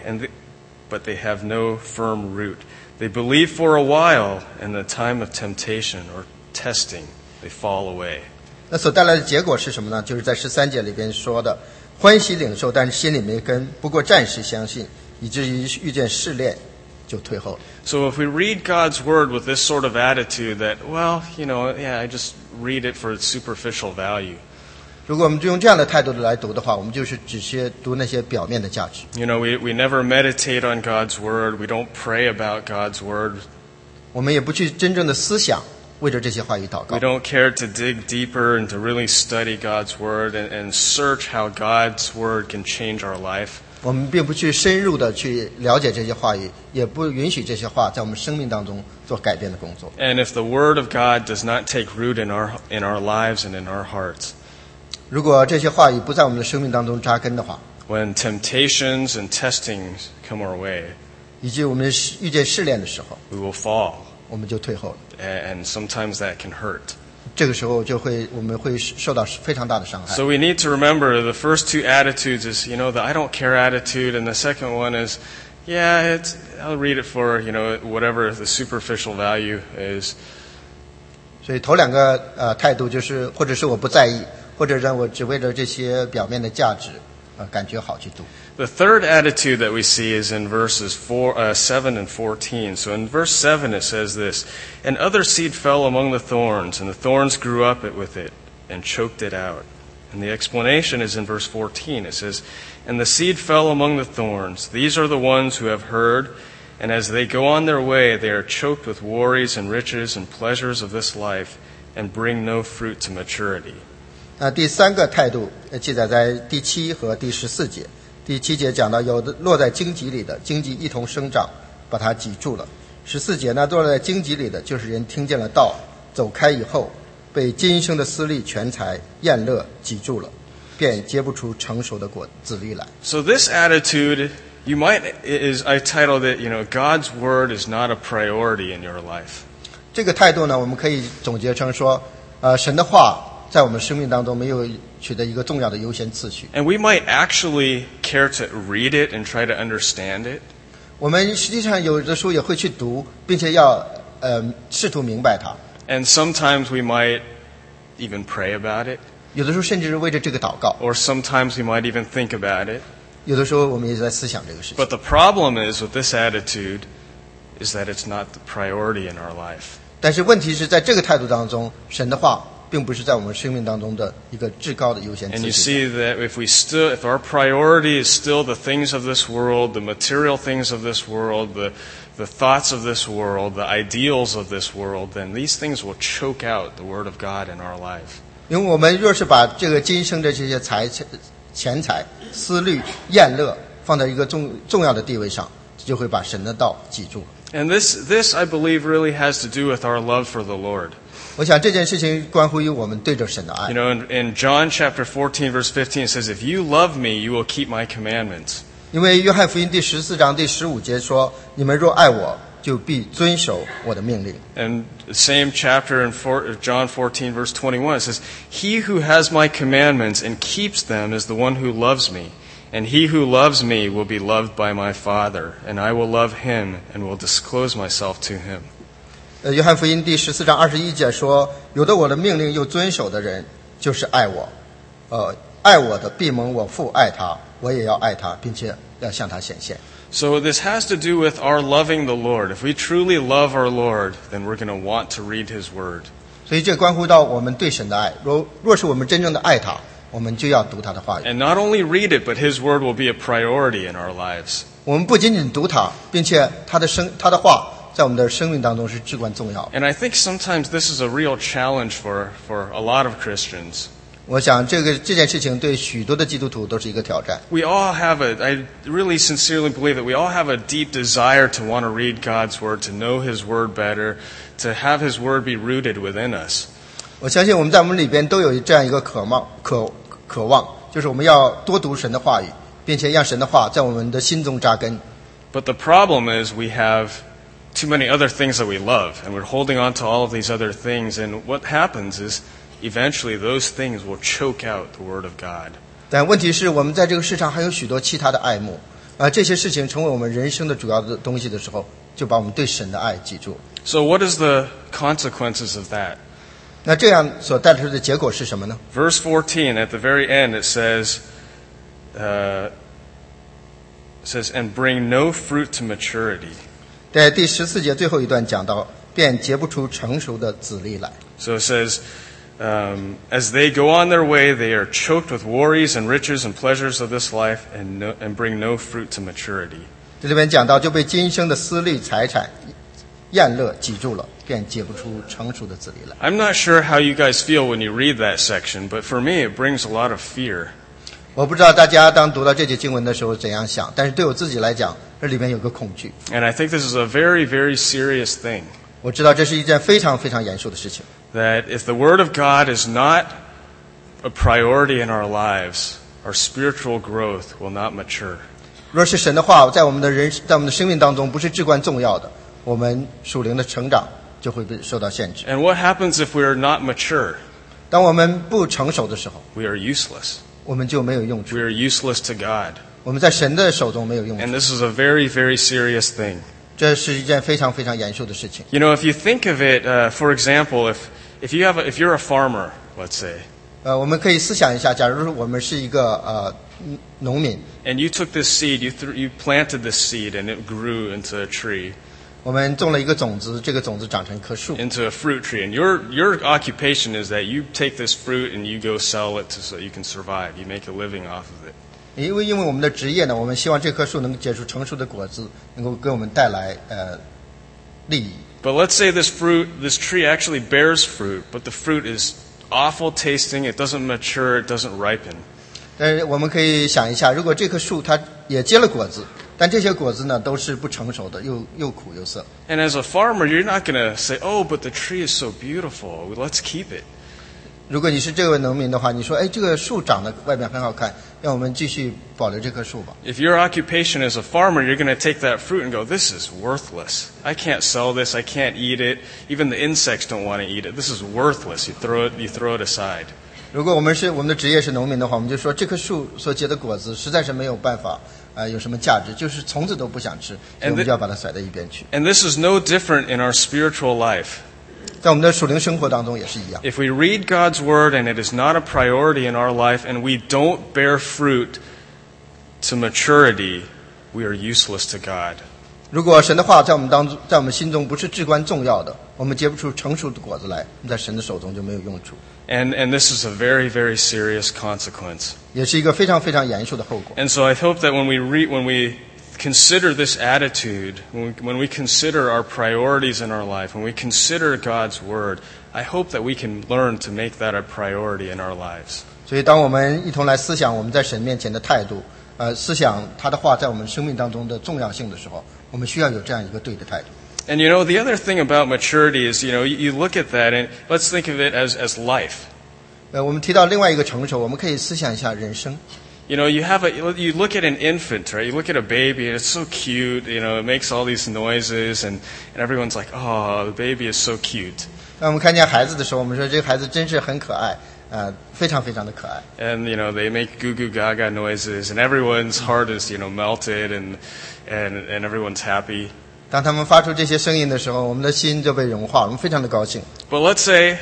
but they have no firm root. They believe for a while, and in the time of temptation or testing, they fall away. 那所带来的结果是什么呢？就是在13节里边说的，欢喜领受，但是心里没根，不过暂时相信，以至于遇见试炼就退后了。 So if we read God's word with this sort of attitude that, well, yeah, I just read it for its superficial value. 如果我们就用这样的态度来读的话，我们就是只是读那些表面的价值。 We never meditate on God's word. We don't pray about God's word. 我们也不去真正的思想，为着这些话语祷告 We。don't care to dig deeper and to really study God's word and search how God's word can change our life. 我们并不去深入的去了解这些话语，也不允许这些话在我们生命当中做改变的工作。 And if the word of God does not take root in our lives and in our hearts, 如果这些话语不在我们的生命当中扎根的话， when temptations and testings come our way, 以及我们遇见试炼的时候， we will fall. 我们就退后了。 And sometimes that can hurt. 这个时候我们会受到非常大的伤害。 So we need to remember the first two attitudes is, the I don't care attitude, and the second one is, I'll read it for, whatever the superficial value is. 所以头两个态度就是或者是我不在意，或者让我只为了这些表面的价值感觉好去读。 The third attitude that we see is in verses 7 and 14. So in verse 7 it says this, "And other seed fell among the thorns, and the thorns grew up with it and choked it out." And the explanation is in verse 14. It says, "And the seed fell among the thorns. These are the ones who have heard, and as they go on their way, they are choked with worries and riches and pleasures of this life, and bring no fruit to maturity." 第三个态度记载在第7和第14节。第7节讲到有的落在荆棘里的，荆棘一同生长，把它挤住了。14节呢，落在荆棘里的就是人听见了道，走开以后，被今生的私利、权财、厌乐挤住了，便结不出成熟的子粒来。 So this attitude, I titled it, God's word is not a priority in your life. 这个态度呢，我们可以总结成说，神的话在我们生命当中没有取得一个重要的优先次序。 And we might actually care to read it and try to understand it. 我们实际上有的时候也会去读，并且要试图明白它。 And sometimes we might even pray about it. 有的时候甚至是为着这个祷告， Or sometimes we might even think about it. 有的时候我们也在思想这个事情。 But the problem is with this attitude is that it's not the priority in our life. 但是问题是在这个态度当中，神的话并不是在我们生命当中的一个至高的优先 And you 次序。 see that if our priority is still the things of this world, the material things of this world, the thoughts of this world, the ideals of this world, then these things will choke out the Word of God in our life. 因为我们若是把这个今生的这些钱财、思虑、厌乐放在一个重要的地位上，就会把神的道挤住了。 And this I believe really has to do with our love for the Lord. 我想这件事情关乎于我们对着神的爱。 In John chapter 14 verse 15 it says, "If you love me, you will keep my commandments." 因为约翰福音第14章第15节说：“你们若爱我，就必遵守我的命令。” And the same chapter in John 14 verse 21 it says, "He who has my commandments and keeps them is the one who loves me. And he who loves me will be loved by my Father, and I will love him and will disclose myself to him." 约翰福音第14章21节说：“有的我的命令又遵守的人，就是爱我。爱我的必蒙我父爱他，我也要爱他，并且要向他显现。” So this has to do with our loving the Lord. If we truly love our Lord, then we're going to want to read His Word. 所以这关乎到我们对神的爱。若是我们真正的爱他，我们就要读他的话语。 And not only read it, but His Word will be a priority in our lives. 我们不仅仅读他，并且他的话在我们的生命当中是至关重要的。 And I think sometimes this is a real challenge for a lot of Christians. 我想这件事情对许多的基督徒都是一个挑战。 I really sincerely believe that we all have a deep desire to want to read God's Word, to know His Word better, to have His Word be rooted within us. 我相信我们在我们里边都有这样一个渴望，就是我们要多读神的话语，并且让神的话在我们的心中扎根。 But the problem is we have too many other things that we love, and we're holding on to all of these other things, and what happens is eventually those things will choke out the Word of God. 但问题是我们在这个世上还有许多其他的爱慕，这些事情成为我们人生的主要的东西的时候，就把我们对神的爱记住。 So what is the consequences of that? 那这样所带来的结果是什么呢？ Verse 14, at the very end, it says, "And bring no fruit to maturity." 在第14节最后一段讲到，便结不出成熟的子粒来。 So it says, as they go on their way, they are choked with worries and riches and pleasures of this life and bring no fruit to maturity. 这里边讲到就被今生的私利、财产、厌乐挤住了，便结不出成熟的子粒来。 I'm not sure how you guys feel when you read that section, but for me it brings a lot of fear. 我不知道大家当读到这节经文的时候怎样想，但是对我自己来讲，这里面有个恐惧。 And I think this is a very, very serious thing. 我知道这是一件非常非常严肃的事情。 That if the Word of God is not a priority in our lives, our spiritual growth will not mature. 若是神的话在我们的生命当中不是至关重要的，我们属灵的成长就会被受到限制。 And what happens if we are not mature? 当我们不成熟的时候， We are useless. 我们就没有用处 We，are useless to God. 我们在神的手中没有用 And 处， this is a very, very serious thing. 这是一件非常非常严肃的事情。 You know, if you think of it, for example, if you're a farmer, let's say, 我们可以思想一下，假如我们是一个农民， and you took this seed, you planted this seed, and it grew into a tree, 我们种了一个种子，这个种子长成一棵树。 into a fruit tree, and your occupation is that you take this fruit and you go sell it so you can survive. You make a living off of it. 因为我们的职业呢，我们希望这棵树能结出成熟的果子，能够给我们带来利益。 But let's say this tree actually bears fruit, but the fruit is awful tasting, it doesn't mature, it doesn't ripen. 但是我们可以想一下，如果这棵树它也结了果子，但这些果子呢都是不成熟的，又苦又涩。 And as a farmer, you're not going to say, oh, but the tree is so beautiful, let's keep it. 如果你是这位农民的话，你说，哎，这个树长得外面很好看，让我们继续保留这棵树吧。 If your occupation as a farmer, you're going to take that fruit and go, this is worthless. I can't sell this, I can't eat it. Even the insects don't want to eat it. This is worthless. You throw it aside. 如果我们的职业是农民的话，我们就说这棵树所结的果子实在是没有办法有什么价值，就是虫子都不想吃，所以我们就要把它甩到一边去。 And this is no different in our spiritual life. 在我们的属灵生活当中也是一样。 If we read God's word and it is not a priority in our life and we don't bear fruit to maturity, we are useless to God. 如果神的话在我们心中不是至关重要的，我们结不出成熟的果子来，我们在神的手中就没有用处， And this is a very, very serious consequence. 也是一个非常非常严肃的后果。 And so I hope that when we consider this attitude, when we consider our priorities in our life, when we consider God's word, I hope that we can learn to make that a priority in our lives. 所以当我们一同来思想我们在神面前的态度，思想他的话在我们生命当中的重要性的时候，我们需要有这样一个对的态度。 And you know, the other thing about maturity is, you look at that and let's think of it as life. 我们提到另外一个成熟，我们可以思想一下人生。 You look at an infant, right? You look at a baby and it's so cute, it makes all these noises and everyone's like, oh, the baby is so cute. 当我们看见孩子的时候，我们说这个孩子真是很可爱，非常非常的可爱。 And, they make goo goo gaga noises and everyone's heart is, melted and everyone's happy. 当他们发出这些声音的时候，我们的心就被融化，我们非常的高兴。 But let's say,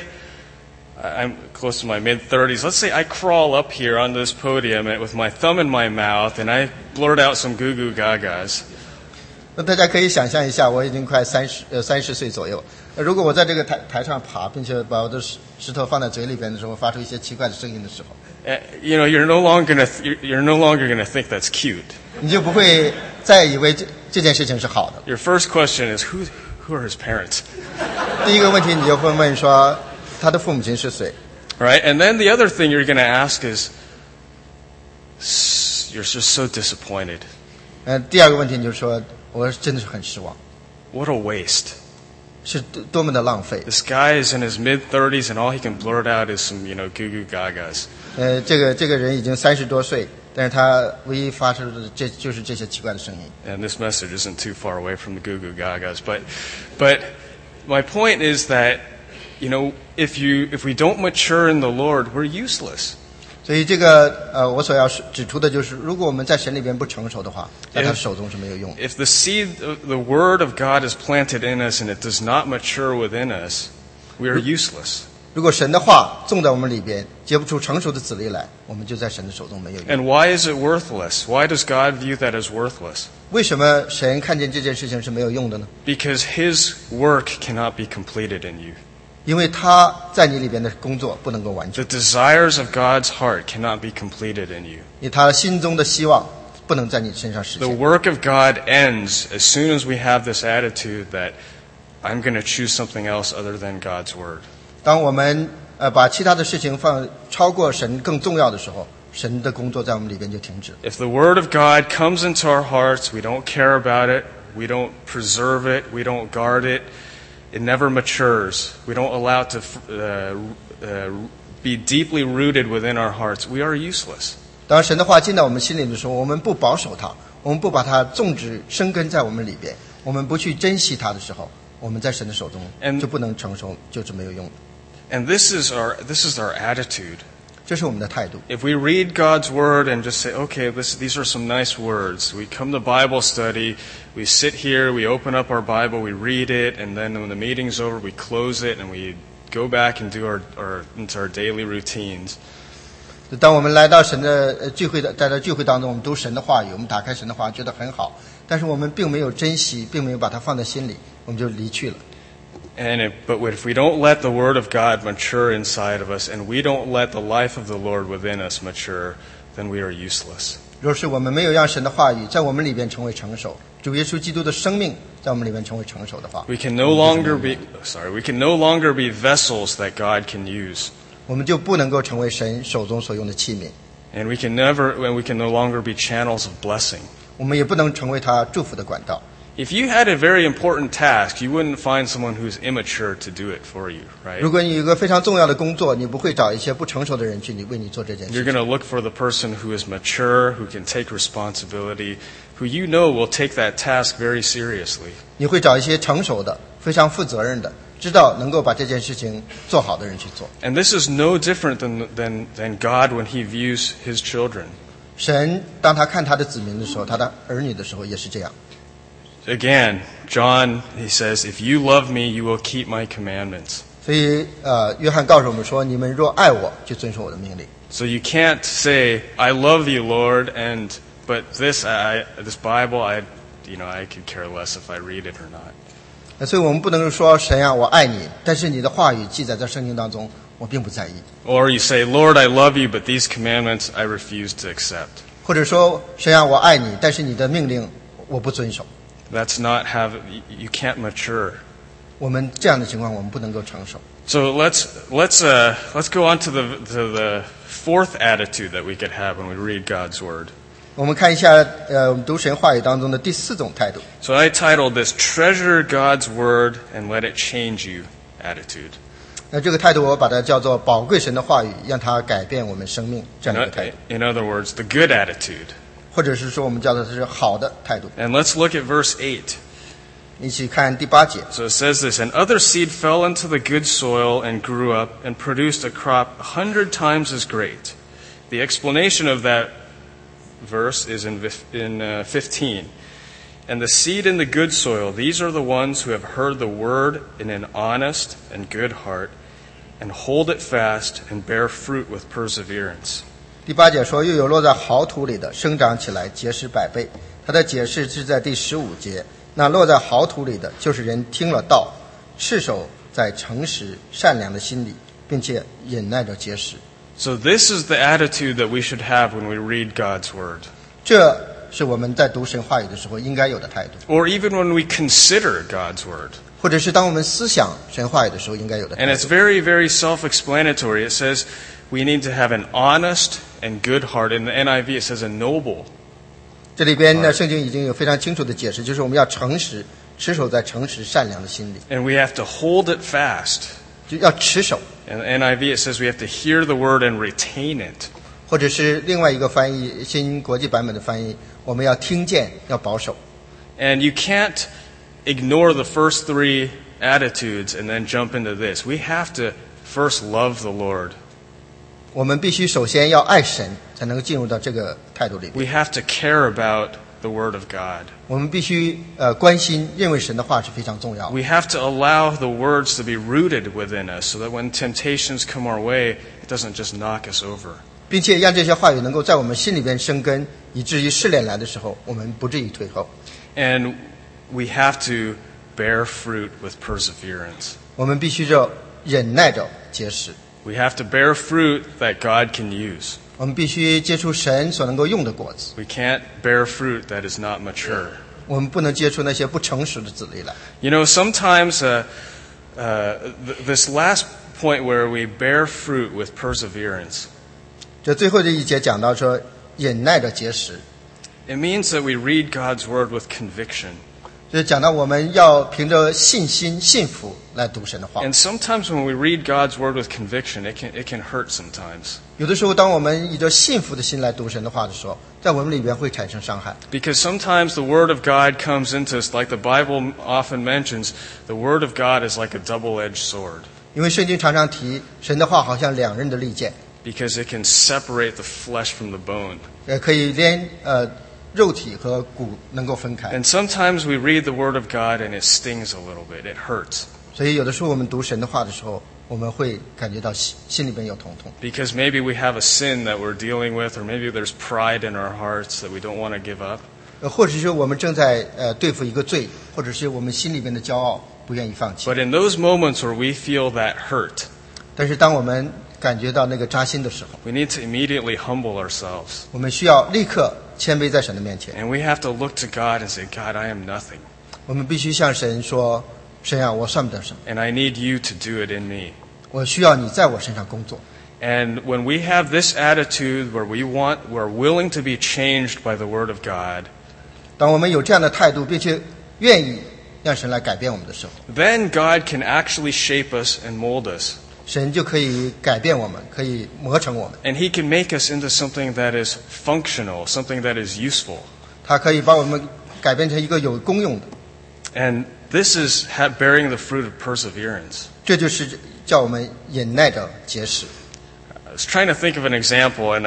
I'm close to my mid-30s. Let's say I crawl up here on this podium with my thumb in my mouth and I blurt out some goo goo gagas. 那大家可以想象一下，我已经快30岁左右。如果我在这个台上爬，并且把我的石头放在嘴里边的时候，发出一些奇怪的声音的时候， you're no longer gonna think that's cute. 你就不会再以为这件事情是好的。 Your first question is who are his parents? 第一个问题你就会问说，他的父母亲是谁？ Right? And then the other thing you're going to ask is, you're just so disappointed. 第二个问题你就说，我真的是很失望， What a waste. 是多么的浪费。 This guy is in his mid-30s and all he can blurt out is some, goo goo gagas. 这个人已经30多岁，但是他唯一发出的就是这些奇怪的声音。 And this message isn't too far away from the goo goo gagas. But my point is that, if we don't mature in the Lord, we're useless. 所以这个我所要指出的就是，如果我们在神里边不成熟的话，在他手中是没有用的。 If the seed, the word of God is planted in us and it does not mature within us, we are useless. 如果神的话种在我们里边，结不出成熟的子粒来，我们就在神的手中没有用。 And why is it worthless? Why does God view that as worthless? 为什么神看见这件事情是没有用的呢？ Because His work cannot be completed in you. 因为他在你里边的工作不能够完 The 成， desires of God's heart cannot be completed in you. 因为他心中的希望不能在你身上实 The 现。 work of God ends as soon as we have this attitude that I'm going to choose something else other than God's word. 当我们把其他的事情超过神更重要的时候，神的工作在我们里边就停止。 If the word of God comes into our hearts, we don't care about it, we don't preserve it, we don't guard it, it never matures. We don't allow it to be deeply rooted within our hearts. We are useless. 当神的话进到我们心里的时候，我们不保守它，我们不把它种植生根在我们里边，我们不去珍惜它的时候， 我们在神的手中 And- 就不能承受，就是没有用的。 And this is our attitude. 这是我们的态度。 If we read God's Word and just say, okay, these are some nice words. We come to Bible study, we sit here, we open up our Bible, we read it, and then when the meeting's over, we close it and we go back and do into our daily routines. 当我们来到神的聚会的，在聚会当中，我们读神的话语，我们打开神的话，觉得很好，但是我们并没有珍惜，并没有把它放在心里，我们就离去了。 But if we don't let the Word of God mature inside of us, and we don't let the life of the Lord within us mature, then we are useless. 若是我们没有让神的话语在我们里边成为成熟，主耶稣基督的生命在我们里边成为成熟的话， We can no longer be vessels that God can use. 我们就不能够成为神手中所用的器皿， And we can no longer be channels of blessing. 我们也不能成为他祝福的管道。 If you had a very important task, you wouldn't find someone who's immature to do it for you, right? 如果你有一个非常重要的工作，你不会找一些不成熟的人去为你做这件 You're 事 going 情。 to look for the person who is mature, who can take responsibility, who you know will take that task very seriously. 你会找一些成熟的、非常负责任的、知道能够把这件事情做好的人去做。 And this is no different than God when He views His children. 神当他看他的子民的时候，他的儿女的时候也是这样。 Again, John, he says, if you love me, you will keep my commandments. 所以约翰告诉我们说：“你们若爱我，就遵守我的命令。” So you can't say, I love you, Lord, but this Bible, I could care less if I read it or not. 所以我们不能说神啊，我爱你，但是你的话语记载在圣经当中，我并不在意。 Or you say, Lord, I love you, but these commandments I refuse to accept. 或者说神啊，我爱你，但是你的命令我不遵守。 That's not you can't mature. 我们这样的情况，我们不能够承受。 So let's go on to the fourth attitude that we could have when we read God's Word. 我们看一下我们读神话语当中的第4种态度。 So I titled this "Treasure God's Word and Let It Change You" attitude. 那这个态度我把它叫做宝贵神的话语，让它改变我们生命这样的一个态度， In other words, the good attitude. 或者是说我们叫做是好的态度。 And let's look at verse 8. 一起看第8节。 So it says this, "And other seed fell into the good soil and grew up and produced a crop 100 times as great." The explanation of that verse is in 15. "And the seed in the good soil, these are the ones who have heard the word in an honest and good heart and hold it fast and bear fruit with perseverance." 第8节说，又有落在好土里的，生长起来结实100倍。它的解释是在第15节。那落在好土里的，就是人听了道，持守在诚实善良的心里，并且忍耐着结实。 So this is the attitude that we should have when we read God's Word. 这是我们在读神话语的时候应该有的态度， Or even when we consider God's Word. 或者是当我们思想神话语的时候应该有的态 And 度。 it's very, very self-explanatory. It says we need to have an honest and good heart. In the NIV, it says a noble. 这里边呢，圣经已经有非常清楚的解释，就是我们要诚实，持守在诚实善良的心里， And we have to hold it fast. 就要持守。 In the NIV, it says we have to hear the word and retain it. 或者是另外一个翻译，新国际版本的翻译，我们要听见，要保守。 And you can't ignore the first three attitudes and then jump into this. We have to first love the Lord. 我们必须首先要爱神，才能够进入到这个态度里 We 面。 have to care about the Word of God. 我们必须关心，认为神的话是非常重要的。 We have to allow the words to be rooted within us so that when temptations come our way, it doesn't just knock us over. 并且让这些话语能够在我们心里边生根，以至于试炼来的时候，我们不至于退后。 And we have to bear fruit with perseverance. 我们必须着忍耐着结实， We have to bear fruit that God can use. 我们必须结出神所能够用的果子。 We can't bear fruit that is not mature. 我们不能结出那些不成熟的子粒来。 You know, sometimes this last point where we bear fruit with perseverance, 这最后这一节讲到说，忍耐着结实， it means that we read God's word with conviction. 就是讲到我们要凭着信心、信服来读神的话。 And sometimes when we read God's word with conviction, it can hurt sometimes. 有的时候，当我们以着信服的心来读神的话的时候，在我们里边会产生伤害。 Because sometimes the word of God comes into us, like the Bible often mentions, the word of God is like a double-edged sword. 因为圣经常常提神的话好像两刃的利剑， Because it can separate the flesh from the bone. 可以连肉体和骨能够分开。 And sometimes we read the word of God and it stings a little bit. It hurts. 所以有的时候我们读神的话的时候，我们会感觉到心里边有疼痛。 Because maybe we have a sin that we're dealing with, or maybe there's pride in our hearts that we don't want to give up. 或者是我们正在对付一个罪，或者是我们心里边的骄傲不愿意放弃。 But in those moments where we feel that hurt, 但是当我们感觉到那个扎心的时候， we need to immediately humble ourselves. 我们需要立刻谦卑在神的面前。 And we have to look to God and say, God, I am nothing. 我们必须向神说：“神啊，我算不得什么， And I need you to do it in me. 我需要你在我身上工作。” And when we have this attitude where we're willing to be changed by the word of God, 当我们有这样的态度，并且愿意让神来改变我们的时候， then God can actually shape us and mold us. 神就可以改变我们，可以磨成我们。 And He can make us into something that is functional, something that is useful. 他可以把我们改变成一个有功用的。 And this is bearing the fruit of perseverance. 这就是叫我们忍耐着结实。 I was trying to think of an example, and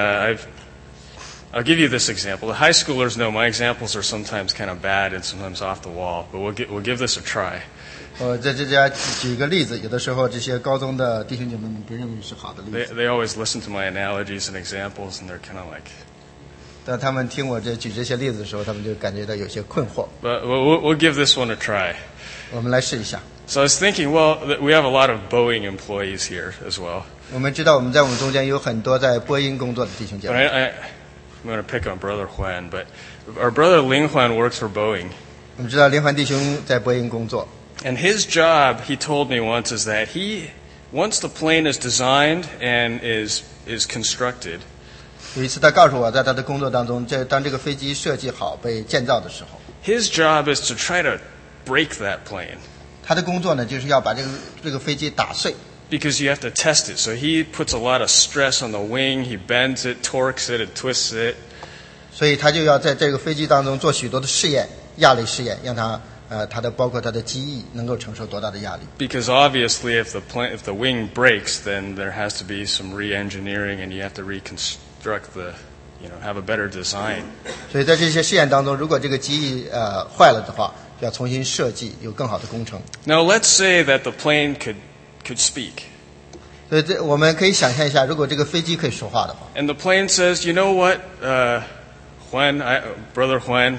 I'll give you this example. The high schoolers know my examples are sometimes kind of bad and sometimes off the wall, but we'll give this a try. 在这家举一个例子，有的时候这些高中的弟兄姐妹们不认为是好的例子， They always listen to my analogies and examples, and they're kind of like, 但他们听我举这些例子的时候，他们就感觉到有些困惑。 but we'll give this one a try. 我们来试一下。 So I was thinking, well, we have a lot of Boeing employees here as well. 我们知道我们中间有很多在波音工作的弟兄姐 But 妹。 I'm going to pick on Brother Juan, but our brother Ling Juan works for Boeing. 我们知道连环弟兄在波音工作， And his job, he told me once, is that once the plane is designed and is constructed, 有一次他告诉我，在他的工作当中，当这个飞机设计好被建造的时候， his job is to try to break that plane 他的工作呢就是要把这个飞机打碎。 because you have to test it. So he puts a lot of stress on the wing, he bends it, torques it, and twists it. 所以他就要在这个飞机当中做许多的试验，压力试验，让它包括它的机翼能够承受多大的压力。 Because obviously, if the wing breaks, then there has to be some re-engineering, and you have to reconstruct have a better design. 所以在这些试验当中，如果这个机翼坏了的话，就要重新设计，有更好的工程。 Now, let's say that the plane could speak, 所以我们可以想象一下，如果这个飞机可以说话的话， and the plane says, "You know what, Brother Juan,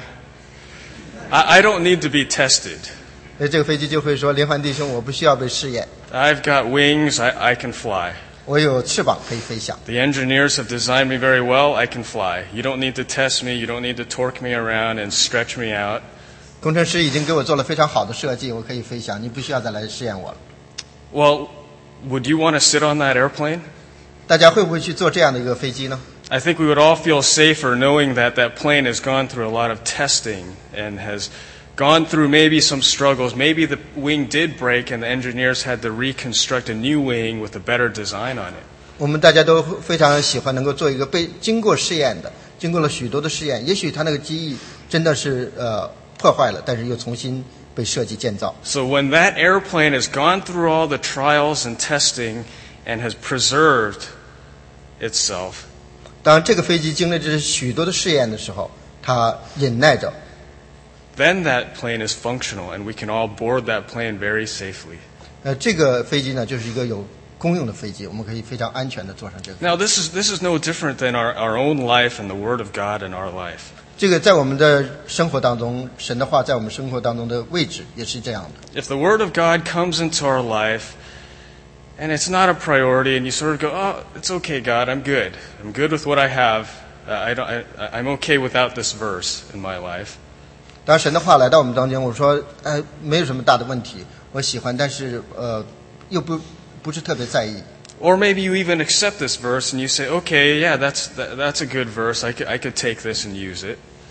I don't need to be tested. 所以这个飞机就会说：“连环弟兄，我不需要被试验， I've got wings, I can fly. 我有翅膀可以飞翔。 The engineers have designed me very well, I can fly. You don't need to test me, you don't need to torque me around and stretch me out." 工程师已经给我做了非常好的设计，我可以飞翔，你不需要再来试验我了。” Well, would you want to sit on that airplane? 大家会不会去做这样的一个飞机呢？ I think we would all feel safer knowing that plane has gone through a lot of testing and has gone through maybe some struggles. Maybe the wing did break and the engineers had to reconstruct a new wing with a better design on it. 我们大家都非常喜欢能够做一个经过试验的，经过了许多的试验，也许它那个机翼真的是破坏了，但是又重新被设计建造。 So when that airplane has gone through all the trials and testing and has preserved itself, 当这个飞机经历这许多的试验的时候，它忍耐着， then that plane is functional and we can all board that plane very safely. 这个飞机呢就是一个有公用的飞机，我们可以非常安全的坐上这个。 Now this is no different than our own life and the Word of God in our life. 这个在我们的生活当中，神的话在我们生活当中的位置也是这样的。 If the Word of God comes into our life and it's not a priority and you sort of go, "Oh, it's okay, God, I'm good. I'm good with what I have. I'm okay without this verse in my life." 当神的话来到我们当中，我说没有什么大的问题，我喜欢，但是又不是特别在意。 Or maybe you even accept this verse and you say, "Okay, yeah, that's a good verse. I could take this and use it."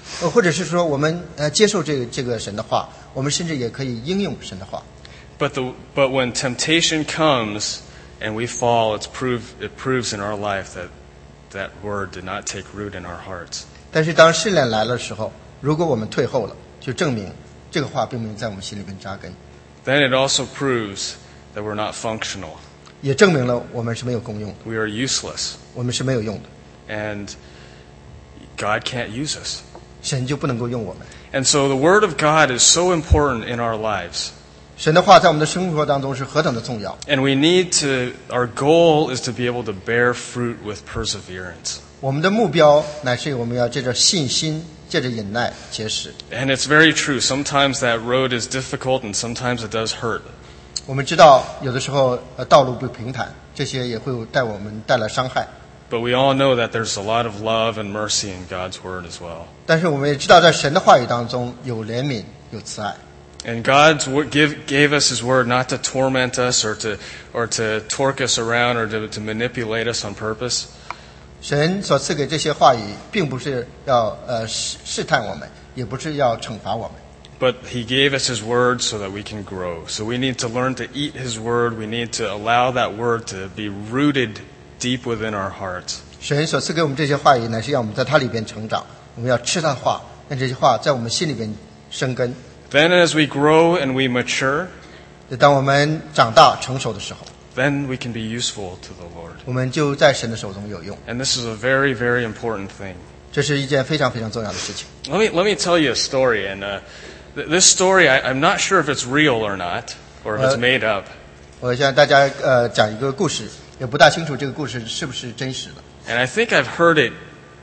或者是说我们接受这个神的话，我们甚至也可以应用神的话。 But when temptation comes and we fall, it proves in our life that word did not take root in our hearts. 但是当试炼来的时候，如果我们退后了，就证明这个话并没有在我们心里边扎根。 Then it also proves that we're not functional. 也证明了我们是没有功用的， We are useless. 我们是没有用的， And God can't use us. 神就不能够用我们。 And so the Word of God is so important in our lives. 神的话在我们的生活当中是何等的重要， And we need to, our goal is to be able to bear fruit with perseverance. 我们的目标乃是我们要借着信心，借着忍耐结实。 And it's very true. Sometimes that road is difficult and sometimes it does hurt. 我们知道有的时候道路不平坦，这些也会带我们带来伤害。 But we all know that there's a lot of love and mercy in God's Word as well. 但是我们也知道，在神的话语当中有怜悯，有慈爱。 And God's gave us His Word not to torment us or to torque us around or to manipulate us on purpose. 神所赐给这些话语，并不是要试探我们，也不是要惩罚我们。 But He gave us His Word so that we can grow. So we need to learn to eat His Word. We need to allow that Word to be rooted deep within our hearts. 神所赐给我们这些话语，乃是让我们在它里边成长。我们要吃它的话，让这些话在我们心里边生根。 Then as we grow and we mature, 当我们长大成熟的时候， then we can be useful to the Lord. 我们就在神的手中有用。 And this is a very, very important thing. 这是一件非常非常重要的事情。 Let me tell you a story. And this story, I'm not sure if it's real or not, or if it's made up. 我向大家讲一个故事，也不大清楚这个故事是不是真实的。 And I think I've heard it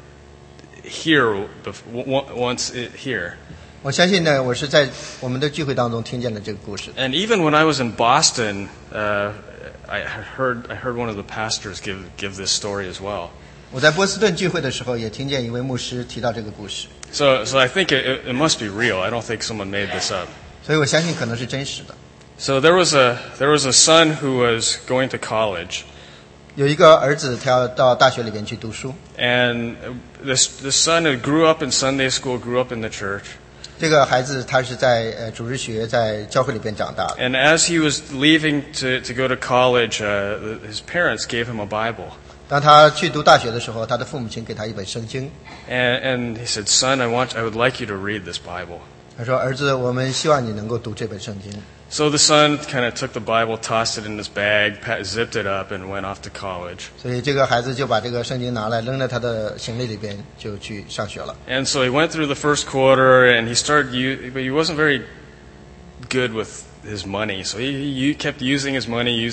once here. 我相信呢，我是在我们的聚会当中听见了这个故事。 And even when I was in Boston, I heard one of the pastors give this story as well. 我在波士顿聚会的时候，也听见一位牧师提到这个故事， So I think it must be real. I don't think someone made this up. 所以我相信可能是真实的。 So there was a son who was going to college. 有一个儿子，他要到大学里边去读书。 And this son who grew up in Sunday school, grew up in the church. 这个孩子他是在主日学，在教会里边长大的。 And as he was leaving to go to college, his parents gave him a Bible. 当他去读大学的时候，他的父母亲给他一本圣经。 And he said, "Son, I would like you to read this Bible." 他说：“儿子，我们希望你能够读这本圣经。” So the son kind of took the Bible, tossed it in his bag, zipped it up, and went off to college. 所以这个孩子就把这个圣经拿来扔在他的行李里边，就去上学了。 And so he went through the first quarter, and but he wasn't very good with his money. So he kept using his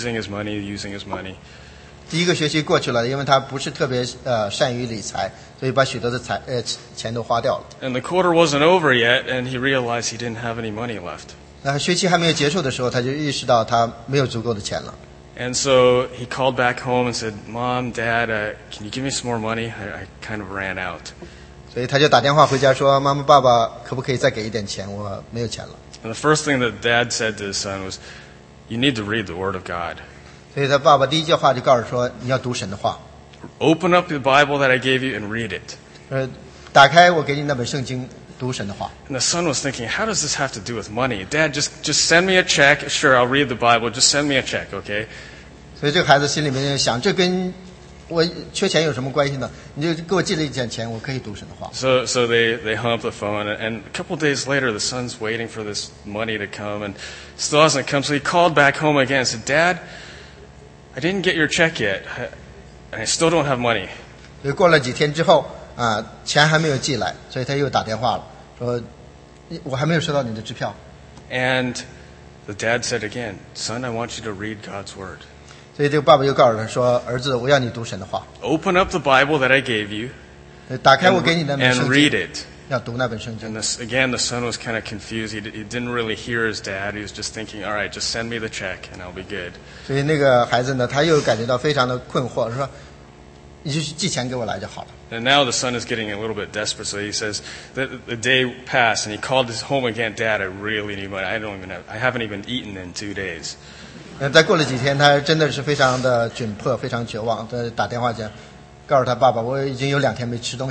money. 第一个学期过去了，因为他不是特别善于理财，所以把许多的钱都花掉了。 And the quarter wasn't over yet, and he realized he didn't have any money left. 那学期还没有结束的时候，他就意识到他没有足够的钱了。 And so he called back home and said, "Mom, Dad, can you give me some more money? I kind of ran out." 所以他就打电话回家说：“妈妈、爸爸，可不可以再给一点钱？我没有钱了。” And the first thing that Dad said to his son was, "You need to read the Word of God. 所以他爸爸第一句话就告诉说：“你要读神的话， Open up the Bible that I gave you and read it." 打开我给你那本圣经，读神的话。” And the son was thinking, "How does this have to do with money? Dad, just send me a check. Sure, I'll read the Bible. Just send me a check, okay?" 所以这个孩子心里面就想，这跟我缺钱有什么关系呢？你就给我寄了一点钱，我可以读神的话。 So they hung up the phone, and a couple days later, the son's waiting for this money to come, and still hasn't come. So he called back home again and said, "Dad, I didn't get your check yet, and I still don't have money." 所以过了几天之后钱还没有寄来，所以他又打电话了，说我还没有收到你的支票。 And the dad said again, "Son, I want you to read God's Word. 所以这个爸爸又告诉他说：“儿子，我要你读神的话， Open up the Bible that I gave you 打开我给你那本 and 圣 read 经， it." 要读那本圣经。” And the son was kind of confused. He didn't really hear his dad. He was just thinking, "All right, just send me the check and I'll be good." 所以那个孩子呢，他又感觉到非常的困惑，说：“你就寄钱给我来就好了。” And now the son is getting a little bit desperate. So he says, the day passed, and he called his home again. "Dad, I really need money. I haven't even eaten in 2 days." 再过了几天，他真的是非常的窘迫，非常绝望。他打电话讲，告诉他爸爸：“我已经有2天没吃东西了。”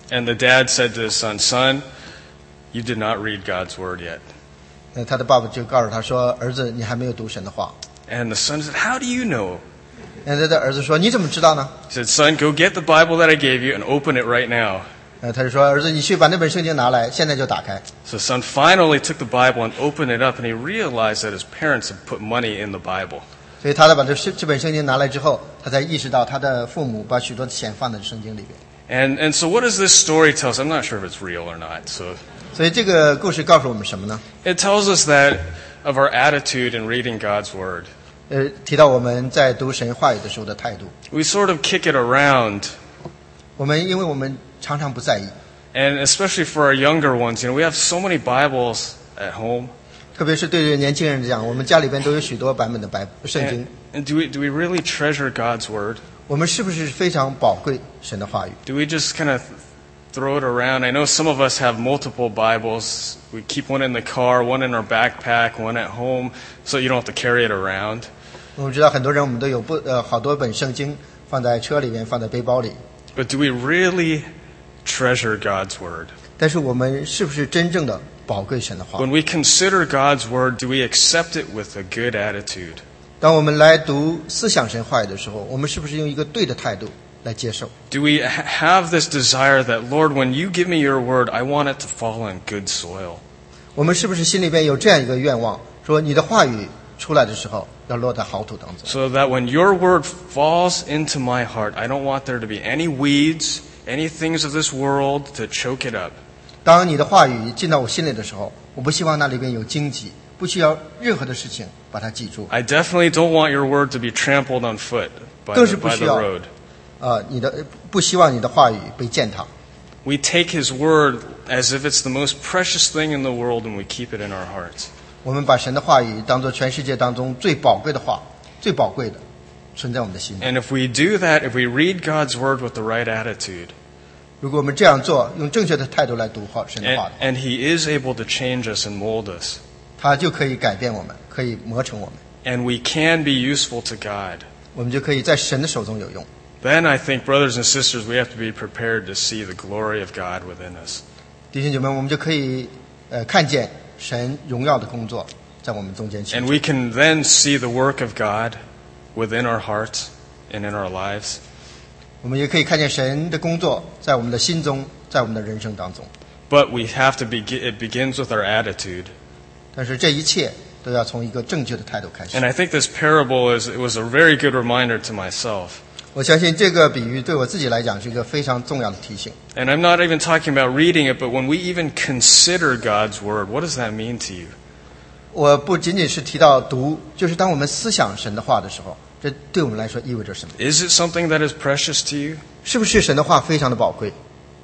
And the dad said to his son, "Son, you did not read God's word yet." 他的爸爸就告诉他说：“儿子，你还没有读神的话。” And the son said, "How do you know?" 他的儿子说：“你怎么知道呢 He said, "Son, go get the Bible that I gave you and open it right now." 他就说：“儿子，你去把那本圣经拿来，现在就打开。” So son finally took the Bible and opened it up, and he realized that his parents had put money in the Bible. 所以他在把这本圣经拿来之后，他才意识到他的父母把许多的钱放在圣经里边。 And so what does this story tell us? I'm not sure if it's real or not. So 所以这个故事告诉我们什么呢？ it tells us that of our attitude in reading God's word. 提到我们在读神话语的时候的态度。 We sort of kick it around. 因为我们常常不在意， And especially for our younger ones, we have so many Bibles at home. 特别是对于年轻人来讲，我们家里边都有许多版本的圣经。 And do we really treasure God's word? 我们是不是非常宝贵神的话语？ Do we just kind of throw it around? I know some of us have multiple Bibles. We keep one in the car, one in our backpack, one at home, so you don't have to carry it around. 我们知道很多人我们都有好多本圣经放在车里面，放在背包里。 But do we really treasure God's word? 但是我们是不是真正的宝贵神的话？ When we consider God's word, do we accept it with a good attitude? 当我们来读思想神话语的时候，我们是不是用一个对的态度来接受？ Do we have this desire that, Lord, when you give me your word, I want it to fall on good soil? 我们是不是心里边有这样一个愿望，说你的话语出来的时候要落在好土当中？ So that when your word falls into my heart, I don't want there to be any weeds, any things of this world to choke it up. 当你的话语进到我心里的时候，我不希望那里边有荆棘，不需要任何的事情把它记住。 I definitely don't want your word to be trampled on foot by 更是 the, 不 by 需 the 要 road. 不希望你的话语被践踏。 We take his word as if it's the most precious thing in the world and we keep it in our hearts. 我们把神的话语当作全世界当中最宝贵的话，最宝贵的，存在我们的心里。 And if we do that, if we read God's word with the right attitude, 如果我们这样做，用正确的态度来读神的话 and he is able to change us and mold us, 它就可以改变我们，可以磨成我们， and we can be useful to God, 我们就可以在神的手中有用。 then I think, brothers and sisters, we have to be prepared to see the glory of God within us. 弟兄姐妹，我们就可以看见神荣耀的工作在我们中间行 And 出。 we can then see the work of God within our hearts and in our lives. 我们也可以看见神的工作在我们的心中，在我们的人生当中。 But we have to it begins with our attitude. 但是这一切都要从一个正确的态度开始 And。I think this parable was a very good reminder to myself. 我相信这个比喻对我自己来讲是一个非常重要的提醒。 And I'm not even talking about reading it, but when we even consider God's word, what does that mean to you? 我不仅仅是提到读，就是当我们思想神的话的时候，这对我们来说意味着什么？ Is it something that is precious to you? 是不是神的话非常的宝贵？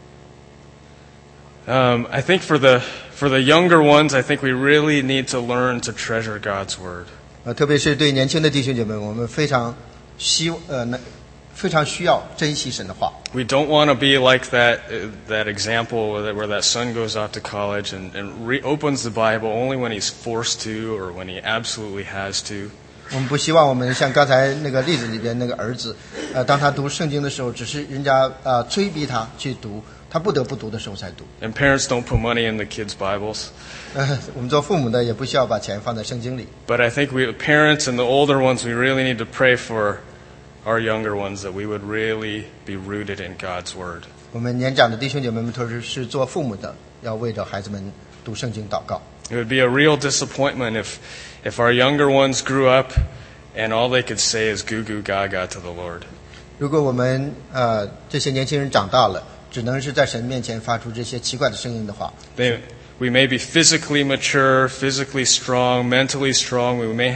I think for the younger ones, I think we really need to learn to treasure God's word. 特别是对年轻的弟兄姐妹，我们非常需要珍惜神的话。 We don't want to be like that example where that son goes off to college and opens the Bible only when he's forced to or when he absolutely has to. 我们不希望我们像刚才那个例子里边那个儿子，当他读圣经的时候，只是人家催逼他去读，他不得不读的时候才读。 And parents don't put money in the kids' Bibles. 我们做父母的也不需要把钱放在圣经里。 But I think parents and the older ones, we really need to pray for our younger ones that we would really be rooted in God's word. 我们年长的弟兄姐妹们，特别是做父母的，要为着孩子们读圣经祷告。 It would be a real disappointment if our younger ones grew up and all they could say is goo goo gaga to the Lord. 如果我们这些年轻人长大了，只能是在神面前发出这些奇怪的声音的话， We may be physically mature, physically strong, mentally strong. We may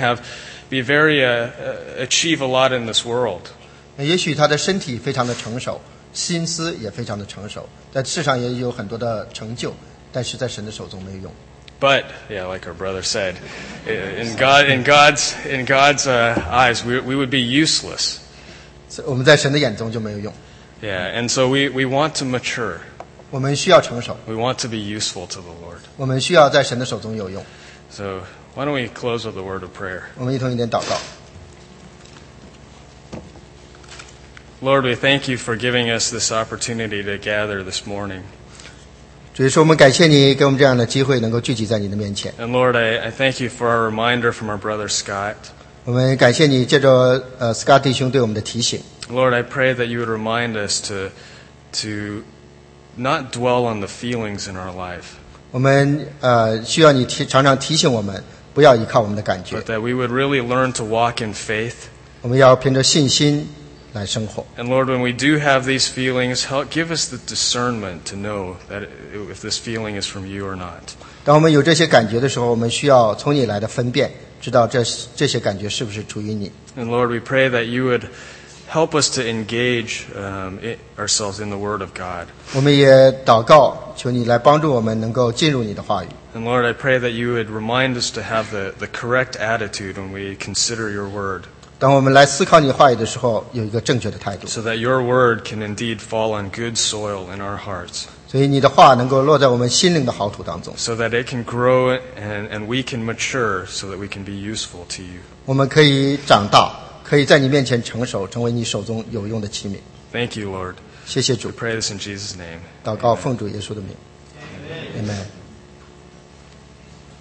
achieve a lot in this world. 也许他的身体非常的成熟，心思也非常的成熟，在世上也有很多的成就，但是在神的手中没有用。 But, yeah, like our brother said, in God's eyes, we would be useless. 我们在神的眼中就没有用。 Yeah, and so we want to mature. 我们需要成熟， We want to be useful to the Lord. 我们需要在神的手中有用。 So why don't we close with a word of prayer? 我们一同一点祷告。 Lord, we thank you for giving us this opportunity to gather this morning. 主耶稣，我们感谢你给我们这样的机会，能够聚集在你的面前。 And Lord, I thank you for our reminder from our brother Scott. 我们感谢你借着Scott 弟兄对我们的提醒。 Lord, I pray that you would remind us to not dwell on the feelings in our life, 我们需要你常常提醒我们，不要依靠我们的感觉 but，that we would really learn to walk in faith. 我们要凭着信心来生活。 And Lord, when we do have these feelings, give us the discernment to know that if this feeling is from you or not. 当我们有这些感觉的时候，我们需要从你来的分辨，知道这些感觉是不是出于你。 And Lord, we pray that you would help us to engage ourselves in the Word of God. 我们也祷告，求你来帮助我们能够进入你的话语。 And Lord, I pray that you would remind us to have the correct attitude when we consider your Word, 当我们来思考你话语的时候，有一个正确的态度， so that your Word can indeed fall on good soil in our hearts, 所以你的话能够落在我们心灵的好土当中， so that it can grow and we can mature so that we can be useful to you. 我们可以长大，可以在你面前成熟，成为你手中有用的器皿。 Thank you, Lord. 谢谢主 We，pray this in Jesus' name. 祷告奉主耶稣的名，Amen。